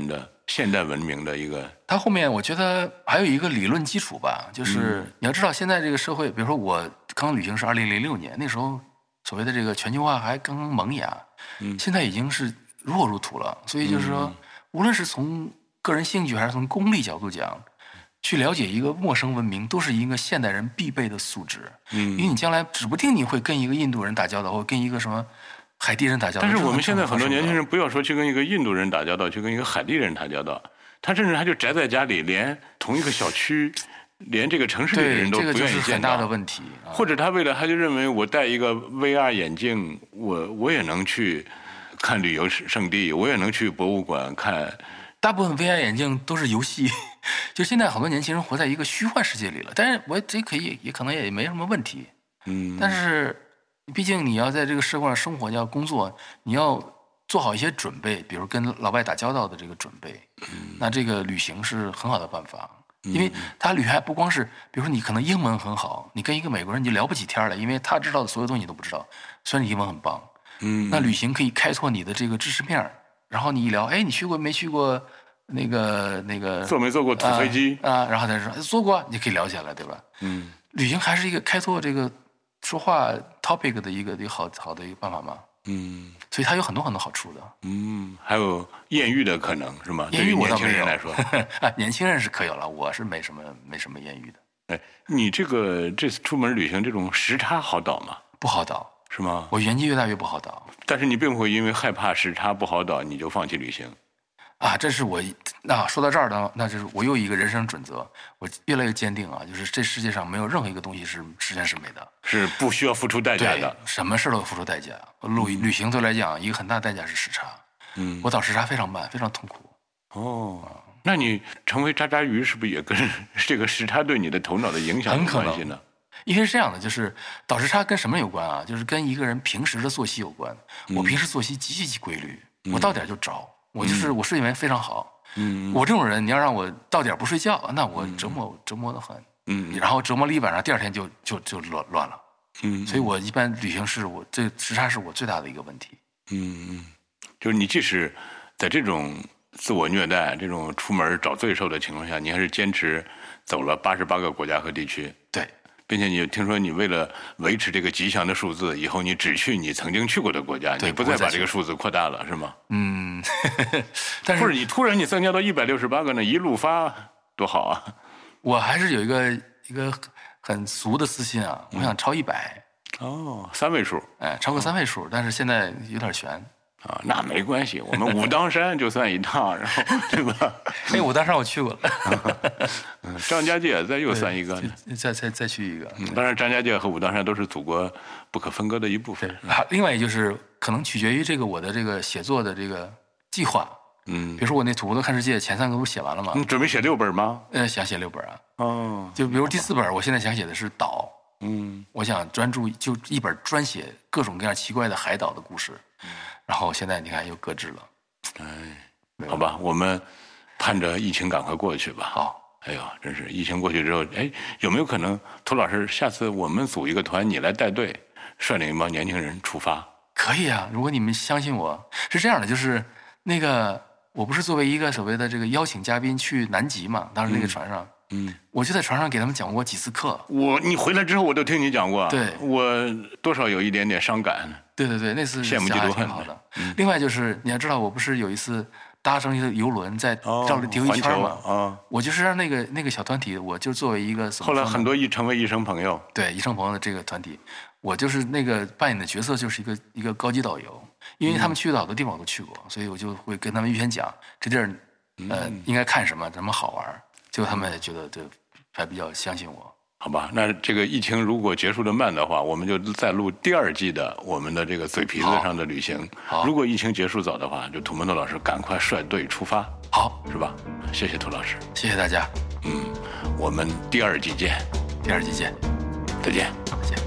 现代文明的一个。 它后面我觉得还有一个理论基础吧，就是你要知道现在这个社会，比如说我刚刚旅行是二零零六年，那时候所谓的这个全球化还刚刚萌芽，嗯，现在已经是如火如荼了。所以就是说，无论是从个人兴趣还是从功利角度讲，去了解一个陌生文明，都是一个现代人必备的素质。嗯，因为你将来指不定你会跟一个印度人打交道，或跟一个什么海地人打交道。 但是我们现在很多年轻人，不要说去跟一个印度人打交道，去跟一个海地人打交道，他甚至他就宅在家里，连同一个小区，连这个城市里的人都不愿意见到。 这个就是很大的问题。 啊、或者他为了他就认为我戴一个 V R 眼镜，我我也能去看旅游胜地，我也能去博物馆看。 大部分 V R 眼镜都是游戏，就现在很多年轻人活在一个虚幻世界里了。但是我这可以也可能也没什么问题，嗯。但是毕竟你要在这个社会上生活，你要工作，你要做好一些准备，比如跟老外打交道的这个准备。嗯。那这个旅行是很好的办法，因为他旅行还不光是，比如说你可能英文很好，你跟一个美国人你就聊不起天了，因为他知道的所有东西你都不知道，虽然你英文很棒。嗯。那旅行可以开拓你的这个知识面。然后你一聊，哎，你去过没去过那个那个？ 坐没坐过土飞机啊？啊然后他说坐过，你可以聊起来，对吧？嗯，旅行还是一个开拓这个说话 topic 的一个一个好好的一个办法嘛。嗯，所以它有很多很多好处的。 嗯，还有艳遇的可能是吗？ 艳遇我倒没有。对于年轻人来说， 啊，年轻人是可有了，我是没什么没什么艳遇的。 哎，你这个这次出门旅行，这种时差好倒吗？ 不好倒。 是吗？ 我年纪越大越不好倒， 但是你并不会因为害怕时差不好倒，你就放弃旅行， 啊！这是我那说到这儿呢，那就是我又一个人生准则，我越来越坚定啊，就是这世界上没有任何一个东西是十全十美的， 是不需要付出代价的， 什么事都要付出代价。旅旅行对我来讲，一个很大的代价是时差，嗯，我倒时差非常慢，非常痛苦。 哦，那你成为渣渣鱼是不是也跟这个时差对你的头脑的影响有关系呢？ 因为是这样的，就是倒时差跟什么有关啊？就是跟一个人平时的作息有关。嗯、我平时作息极其规律，嗯、我到点就着，我就是、嗯、我睡眠非常好。嗯，我这种人，你要让我到点不睡觉，那我折磨、嗯、折磨得很。嗯，然后折磨了一晚上，第二天就就就乱乱了。嗯，所以我一般旅行是我这时差是我最大的一个问题。 嗯嗯，就是你即使在这种自我虐待、这种出门找罪受的情况下，你还是坚持走了八十八个国家和地区。 对。 并且你听说你为了维持这个吉祥的数字，以后你只去你曾经去过的国家，你不再把这个数字扩大了，是吗？ 嗯，但是或者你突然你增加到一百六十八个呢，一路发多好啊！ 我还是有一个一个很俗的私心啊，我想超一百。 哦，三位数， 哎，超过三位数，但是现在有点悬。 啊，那没关系，我们武当山就算一趟，然后对吧？ 哎，武当山我去过了。 嗯，张家界再又算一个， 再再再去一个。 嗯，当然，张家界和武当山都是祖国不可分割的一部分。 啊，另外就是可能取决于这个我的这个写作的这个计划。嗯，比如说我那《土摩托看世界》前三个不写完了吗？ 你准备写六本吗？ 呃，想写六本啊。 哦。 就比如第四本，我现在想写的是岛。嗯。我想专注就一本专写各种各样奇怪的海岛的故事。嗯。然后现在你看又搁置了， 哎，好吧，我们盼着疫情赶快过去吧。 好， 哎呦，真是疫情过去之后，哎，有没有可能涂老师下次我们组一个团，你来带队，率领一帮年轻人出发？ 可以啊，如果你们相信我，是这样的，就是那个我不是作为一个所谓的这个邀请嘉宾去南极嘛，当时那个船上。嗯嗯，我就在船上给他们讲过几次课。 我你回来之后，我都听你讲过。 对， 我多少有一点点伤感。 对对对，那次羡慕嫉妒恨的。嗯、另外就是你要知道，我不是有一次搭乘一个游轮在绕了地球一圈嘛？啊、哦，我就是让那个那个小团体，我就作为一个后来很多一成为一生朋友。 对，一生朋友的这个团体，我就是那个扮演的角色就是一个一个高级导游，因为他们去的好多地方我都去过，所以我就会跟他们预先讲这地儿呃、嗯、应该看什么，怎么好玩。结果他们也觉得对，还比较相信我。 好吧，那这个疫情如果结束的慢的话，我们就再录第二季的我们的这个嘴皮子上的旅行。如果疫情结束早的话，就土门头老师赶快率队出发。 好， 是吧？谢谢涂老师， 谢谢大家。 嗯，我们第二季见。 第二季见， 再见。 再见。